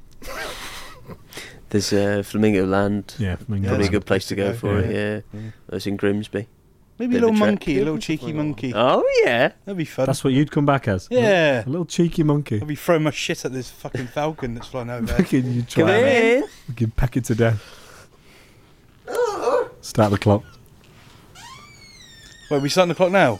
There's uh, Flamingo Land. Yeah, flamingo. Probably that's a good place to go for Yeah. it, yeah. I was in Grimsby. Maybe a Bit of little a trek. monkey, a little cheeky monkey. Oh, yeah. That'd be fun. That's what you'd come back as. Yeah. A little cheeky monkey. I'd be throwing my shit at this fucking falcon that's flying over. Fucking you Come try in. Fucking peck it to death. Start the clock. Wait, we starting the clock now?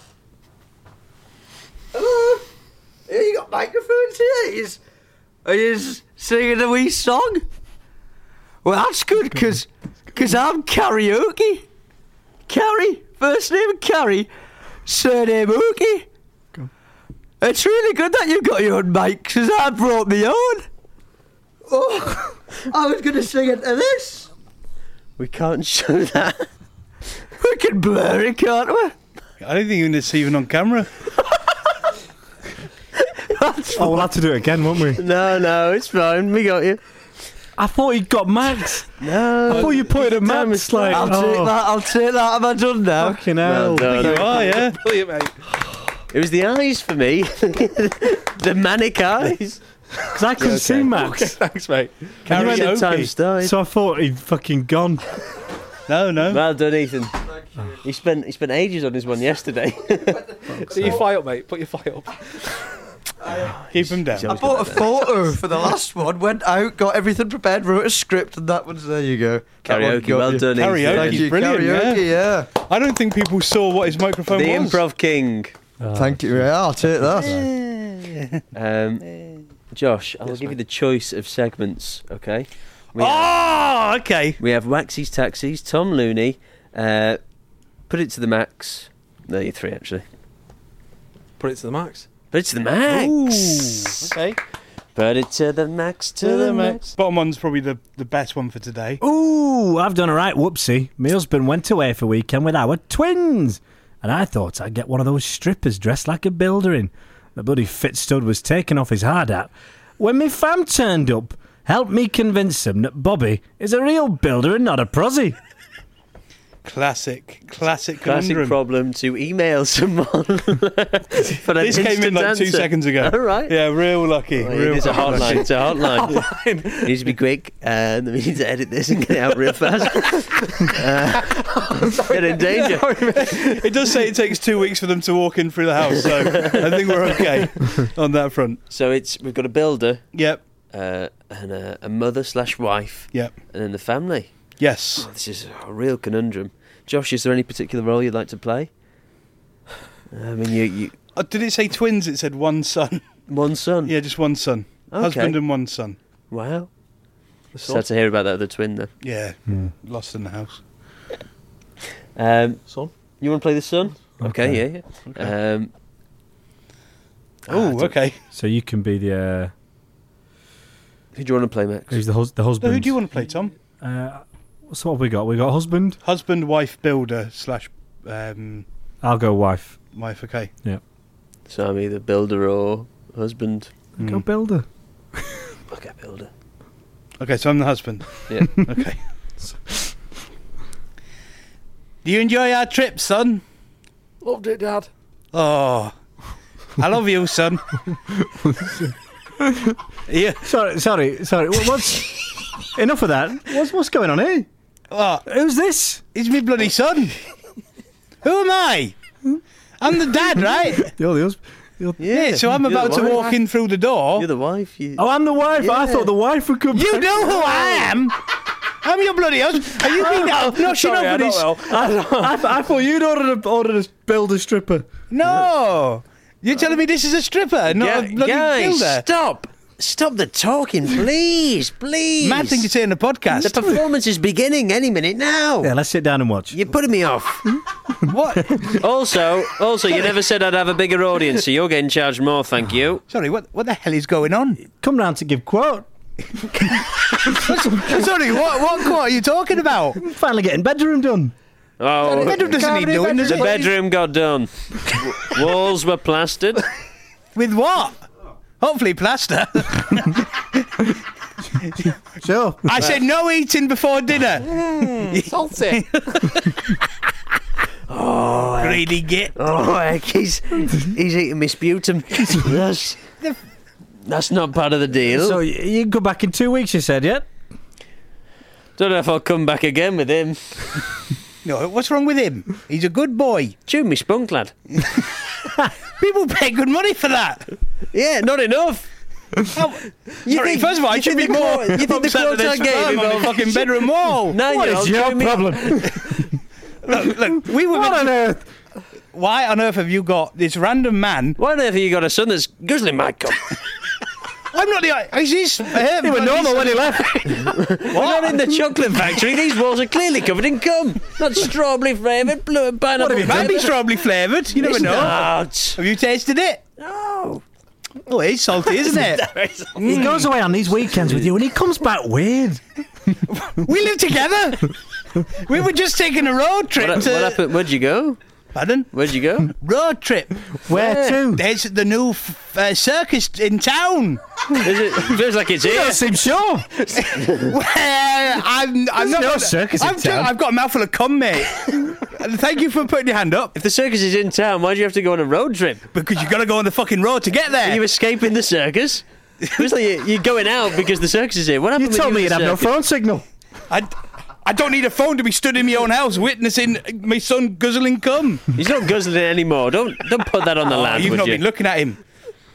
Hello? Yeah, you got microphones here? Is are you singing a wee song? Well, that's good, because cause I'm karaoke. Carrie, first name Carrie, surname Ookie. It's really good that you've got your own mic, because I brought my own. Oh, I was going to sing it to this. We can't show that. We can blur it, can't we? I don't think it's even on camera. Oh, we'll have to do it again, won't we? No, no, it's fine. We got you. I thought he'd got Max. No. I thought you put it at Damn, Max. it's Like, I'll oh, take that, I'll take that. Have I done now? fucking hell. Well done. You are, yeah. Brilliant, mate. It was the eyes for me. The manic eyes. Because I couldn't Okay. see Max. Thanks, mate. And when the Karaoke. time started. So I thought he'd fucking gone. No, no. Well done, Ethan. He spent he spent ages on his one yesterday. Put your fly up, mate. Put your fly up. Keep him down. I bought a photo for the last one, went out, got everything prepared, wrote a script, and that one's there you go. That one Karaoke, got well you. done, Karaoke. Ethan. Thank you, Brilliant, karaoke, yeah. I don't think people saw what his microphone The was. Improv King. Thank you, yeah, I'll take that. Um, Josh, I'll give you the choice of segments, okay? We have, Oh, okay. we have Waxy's Taxis, Tom Looney, uh, Put It to the Max. No, you three, actually. Put it to the max. Put It to the Max. Okay. Put it to the max, to, the max. Bottom one's probably the, the best one for today. Ooh, I've done a right whoopsie. My husband went away for weekend with our twins. And I thought I'd get one of those strippers dressed like a builder in. The bloody fit stud was taking off his hard hat. When me fam turned up, helped me convince him that Bobby is a real builder and not a prosy. Classic, classic Classic conundrum. problem to email someone. For an This came in instant like two answer. seconal ago. All right. Yeah, real lucky. Well, real it is a lucky. hotline. It's a hotline. It needs to be quick, and we need to edit this and get it out real fast. uh, get in danger. It does say it takes two weeks for them to walk in through the house, so I think we're okay on that front. So it's we've got a builder, Yep, uh, and a, a mother slash wife, yep. and then the family. Yes. This is a real conundrum. Josh, is there any particular role you'd like to play? I mean, you, you Uh, did it say twins? It said one son. one son. Yeah, just one son. Okay. Husband and one son. Wow. Sad to hear about that other twin, though. Yeah, lost in the house. Um, Son. you want to play the son? Okay, Okay. yeah, yeah. Okay. Um, Oh, ah, okay. So you can be the... Uh, Who do you want to play, Max? who's the, hus- the So husband? who do you want to play, Tom? Uh, so what have we got? We got husband. Husband, wife, builder slash um, I'll go wife. wife. Okay. So I'm either builder or husband. Mm. Go builder. Okay, builder. Okay, so I'm the husband. Yeah. Okay. Do you enjoy our trip, son? Loved it, Dad. Oh, I love you, son. Yeah. Sorry, sorry, sorry. What- What's enough of that? What's what's going on here? Oh, Who's this? he's my bloody son. Who am I? I'm the dad, right? You're the husband. You're- Yeah, so I'm you're about the to wife. walk in through the door. You're the wife. You... Oh, I'm the wife. I Yeah. thought the wife would come. You back. know who I am? I'm your bloody husband. Are you being no, shut Sorry, I up with don't this? know. I, I, I thought you'd ordered a, ordered a builder stripper. No. You're telling me this is a stripper, not a Gu- bloody guys, builder? stop! Stop the talking, please, please. Mad thing to say in a podcast. The performance is beginning any minute now. Yeah, let's sit down and watch. You're putting me off. What? Also, also, you never said I'd have a bigger audience, so you're getting charged more, thank you. Sorry, what what the hell is going on? Come round to give quote. Sorry, what what quote are you talking about? Finally getting bedroom done. Oh, The bedroom doesn't need doing, does the it? bedroom got done. Walls were plastered. With what? Hopefully plaster. Sure. I said no eating before dinner. Salty. Oh, Greedy git. oh, heck, he's he's eating my sputum. That's, that's not part of the deal. So y- you can go back in two weeks, you said, yeah? Don't know if I'll come back again with him. No, what's wrong with him? He's a good boy. Chew me spunk, lad. People pay good money for that. Yeah, not enough. How, You sorry, think- first of all, I you should be think the more quote- you think the upset quote that I there's gave sperm on the involved- fucking bedroom wall. No, What you're is your chewing me- problem? Look, look, we were What on earth? Why on earth have you got this random man? Why on earth have you got a son that's guzzling my cup? I'm not the. Is this? Uh, They were normal when he left. We're not in the chocolate factory. These walls are clearly covered in cum. Not strawberry flavoured, blue and pineapple. It might be strawberry flavoured. You never It's know. not. Have you tasted it? No. Oh, it's salty, isn't it? He goes away on these weekends with you and he comes back weird. We live together. We were just taking a road trip What, to. what happened? Where'd you go? Pardon? Where'd you go? Road trip. Where to? There's the new f- uh, circus in town. Is it feels like it's You here. don't seem sure. Well, I'm, I'm There's not. no circus in I'm ju- town. I've got a mouthful of cum, mate. And thank you for putting your hand up If the circus is in town, why do you have to go on a road trip? because you've got to go on the fucking road to get there. Are you escaping the circus? It's like you- you're going out because the circus is here. What You happened? told with me you you'd at have the no circus? phone signal. I, I don't need a phone to be stood in my own house witnessing my son guzzling cum. He's not guzzling anymore. Don't don't put that on the Oh, lad, you've would not you? been looking at him.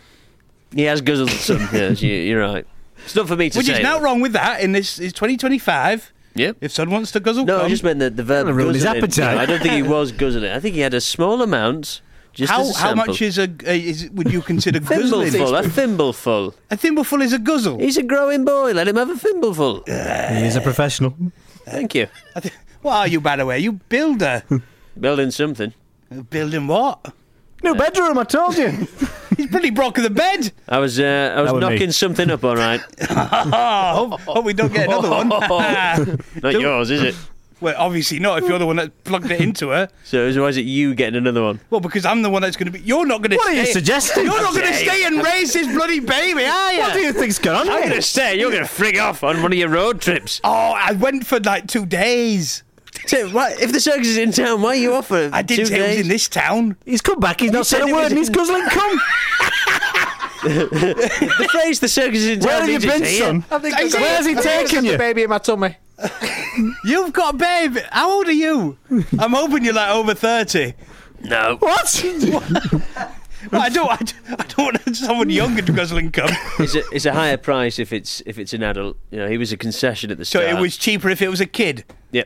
He has guzzled some. Yes, you, you're right. It's not for me to Which say. is now though. wrong with that in this is twenty twenty-five. Yep. If son wants to guzzle No, cum, I just meant the, the verb Well, ruined his guzzling. appetite. No, I don't think he was guzzling. I think he had a small amount. Just how as a how sample. much is a uh, is would you consider guzzling? thimbleful? A thimbleful. A thimbleful is a guzzle. He's a growing boy. Let him have a thimbleful. He is a professional. Thank you. I thi- What are you, by the way? You builder. Building something. Building what? New bedroom, I told you. He's pretty broken the bed. I was uh, I was That was me. knocking something up. All right. Oh, hope, hope we don't get another one. Not yours, is it? Well, obviously not if you're the one that plugged it into her. So why is it you getting another one? Well, because I'm the one that's going to be. You're not going to What are stay. you suggesting? You're not going to stay and raise this bloody baby, are you? What do you think's going on I'm here? going to stay. You're going to frig off on one of your road trips. Oh, I went for like two days. So, why, if the circus is in town, why are you off for I didn't two say it was days? in this town. He's come back, he's not said said a it word, was- and he's guzzling cum. The phrase "the circus is in town." Where have you means it's been, here. son? I think Is there's it? Where's he taking the you? baby in my tummy. You've got a baby. How old are you? I'm hoping you're like over thirty. No. What? Well, I don't. I, don't- I don't want someone younger to guzzling cum. It's a, it's a higher price if it's if it's an adult. You know, he was a concession at the So start. it was cheaper if it was a kid. Yep.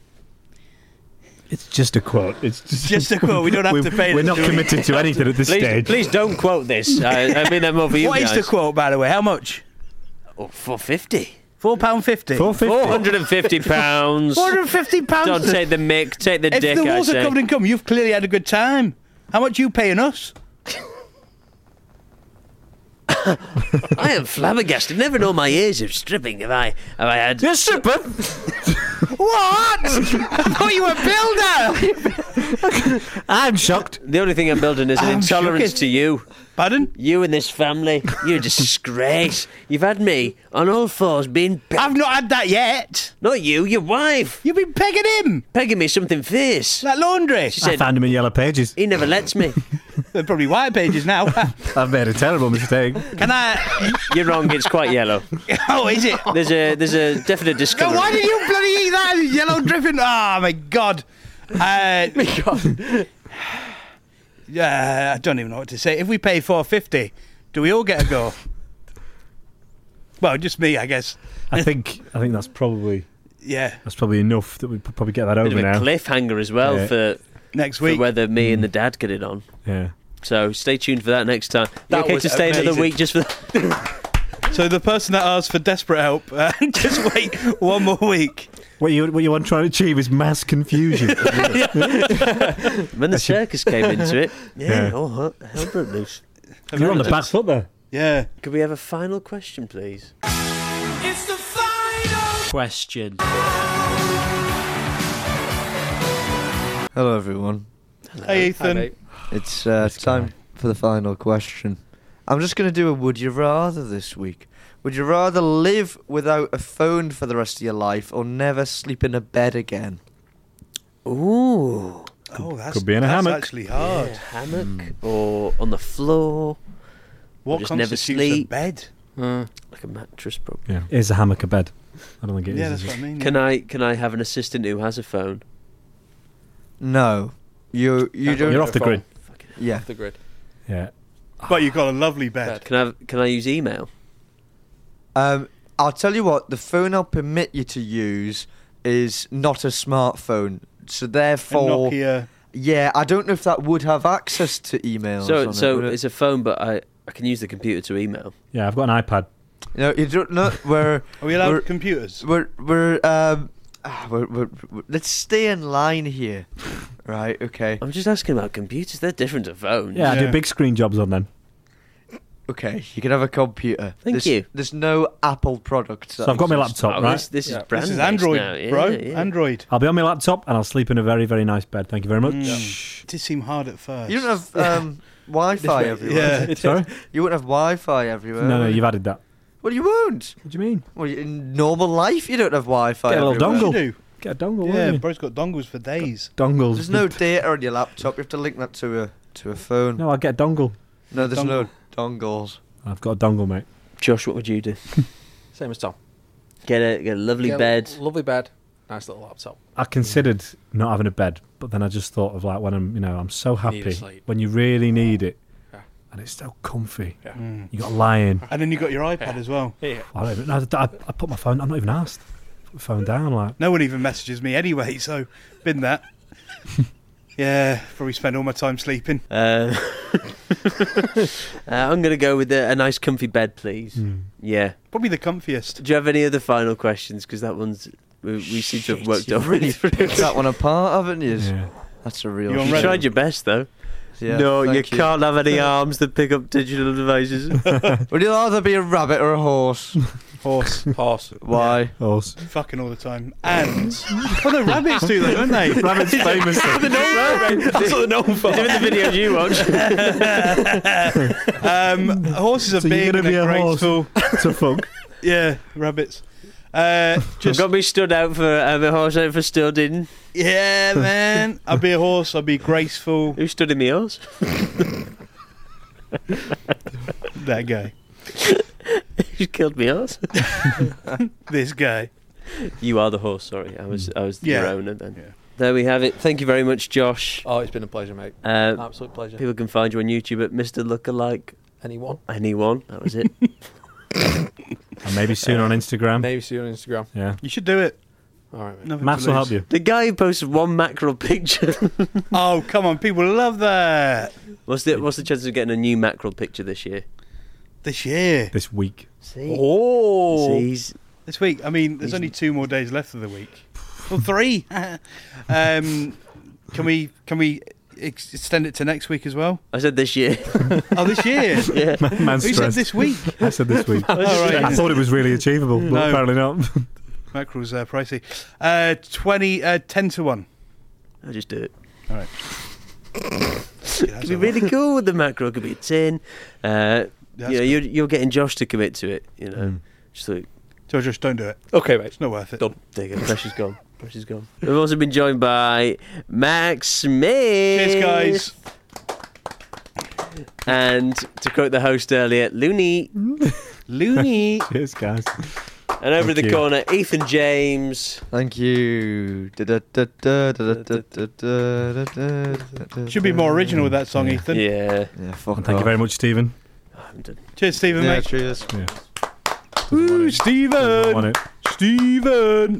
It's just a quote. It's just, Just a quote. We don't have we're, to pay. We're not do we? committed to anything at this Please, stage. please don't quote this. I, I mean that more for you What is guys. the quote, by the way? How much? Oh, four fifty. Four pound fifty. four fifty. Four hundred and fifty pounds. Four hundred and fifty pounds. Don't take the mick. Take the If dick. the I walls are say. covered in cum, you've clearly had a good time. How much you paying us? I am flabbergasted. Never know my ears of stripping. Have I? Have I had? You're super. What? I thought you were a builder. I'm shocked. The only thing I'm building is an I'm intolerance shooketh. to you. Pardon? You and this family. You're a disgrace. You've had me on all fours being. Pe- I've not had that yet. Not you. Your wife. You've been pegging him Pegging me something fierce. like laundry. She I said found him in Yellow Pages. he never lets me. They're probably white pages now. I've made a terrible mistake. Can I? You're wrong. It's quite yellow. Oh, is it? There's a there's a definite No, discovery. why did you bloody eat that yellow dripping? Oh my god. Uh, yeah, I don't even know what to say. If we pay four fifty, do we all get a go? Well, just me, I guess. I think I think that's probably Yeah, that's probably enough that we could probably get that Bit over of a now. cliffhanger as well Yeah. for, next for week. whether me and the dad get it on. Yeah. So stay tuned for that next time. You That okay was to stay another amazing. week just for that? So the person that asked for desperate help, uh, just wait one more week. What you what you want to try to achieve is mass confusion. When the circus came into it, yeah, Yeah. oh, hell broke loose. You're on the back foot there. Yeah. Could we have a final question, please? It's the final Question. Hello, everyone. Hey, Ethan. Hi, mate. It's uh, Let's time go. for the final question. I'm just going to do a would you rather this week. Would you rather live without a phone for the rest of your life or never sleep in a bed again? Ooh. Oh, that's, could be in a that's hammock. actually hard. Yeah, hammock or on the floor. What just never constitutes sleep. a bed? Uh, Like a mattress, probably. Yeah. Is a hammock a bed? I don't think it is. Yeah, is that's it? what I mean. Can I can I have an assistant who has a phone? No. You you Can't don't. You're off the grid. Yeah. Off the grid. Yeah. But you've got a lovely bed. Can I have, can I use email? Um, I'll tell you what. The phone I'll permit you to use is not a smartphone. So A therefore, Nokia. yeah, I don't know if that would have access to emails. So on so it, would it? it's a phone, but I, I can use the computer to email. Yeah, I've got an iPad. You know, you don't know. We're Are we allowed We're- computers? we're we're um. ah, We're, we're, we're, let's stay in line here, right? Okay, I'm just asking about computers. They're different to phones. Yeah, I Yeah. do big screen jobs on them. okay. You can have a computer. Thank there's, you. There's no Apple products. So that I've got my exist. laptop, Oh, right? This, this Yeah. is brand This is based Android, now. Yeah, bro. yeah. Android. I'll be on my laptop and I'll sleep in a very, very nice bed. Thank you very much. Mm. It did seem hard at first. You don't have um, Wi-Fi everywhere. Yeah. Sorry? You wouldn't have Wi-Fi everywhere. No, no, would you've you? added that. Well, you won't. What do you mean? Well, in normal life, you don't have Wi-Fi. Get a little everywhere. dongle. You do. Get a dongle, Yeah, won't you? bro's got dongles for days. Dongles. There's no data on your laptop. You have to link that to a to a phone. No, No, I'll get a dongle. there's no dongles. I've got a dongle, mate. Josh, what would you do? Same as Tom. Get a get a lovely Get a bed. Lovely bed. Nice little laptop. I considered not having a bed, but then I just thought of like when I'm, you know, I'm so need to happy sleep. when you really need it, Yeah. and it's so comfy. Yeah. Mm. You got to lie in. And then you got your iPad Yeah. as well. Yeah. I, don't even, no, I, I put my phone. I'm not even asked. Put my phone down. Like No one even messages me anyway, so been that. Yeah, probably spend all my time sleeping. Uh, uh, I'm going to go with a, a nice comfy bed, please. mm. Yeah. Probably the comfiest. Do you have any other final questions? Because that one's we, we seem to have Shit, worked You've over. really You picked that one apart, haven't you? yeah. That's a real. You on shame. Reddit? tried your best though. Yeah, no, you, thank can't have any arms that pick up digital devices. Would you rather be a rabbit or a horse? Horse. Horse. Why? Horse. Fucking all the time. And. Oh, no, rabbits do that, don't they? Rabbits famous. That's what they're known for. Doing the videos you watch. um, horses are So you're big gonna and be they're a horse? graceful. to fuck. Yeah, rabbits. Uh, I've just got me stood out for um, a horse out for studding. yeah, man. I'll be a horse. I'll be graceful. Who stood in the horse? That guy. Who killed me horse? This guy. You are the horse. Sorry, I was I was Yeah. your owner then. Yeah. There we have it. Thank you very much, Josh. Oh, it's been a pleasure, mate. Uh, Absolute pleasure. people can find you on YouTube at Mister Lookalike Anyone? Anyone. That was it. And maybe soon on Instagram. Maybe see you on Instagram. Yeah. You should do it. All right, mate. Nothing Maths to will lose. help you. The guy who posted one mackerel picture. Oh, come on. People love that. what's the What's the chances of getting a new mackerel picture this year? This year. This week. See, Oh. See, he's- This week. I mean, there's only two more days left of the week. Well, three. um, can we can we ex- extend it to next week as well? I said this year. Oh, this year. yeah. Man's Who said stressed. this week? I said this week. Oh, right. I thought it was really achievable, but No. apparently not. Mackerel's uh, pricey. Uh, twenty, uh, ten to one. I'll just do it. All right. Could be really cool with the mackerel. Could be a tin. Uh, That's you know, cool. you're, you're getting Josh to commit to it. You know, Mm. just like, So just don't do it. Okay, mate. It's not worth it. Done. there you go. Pressure's gone. Pressure's gone. We've also been joined by Max Smith. Cheers, guys. And to quote the host earlier, Looney. Looney. Cheers, guys. And over Thank in the you. corner, Ethan James. Thank you. Should be more original with that song, Yeah. Ethan. Yeah. Yeah, fuck And thank you very much, Stephen. I'm done. Cheers, Stephen, Yeah, mate. cheers. Yeah. Woo, I want Stephen. it. Stephen.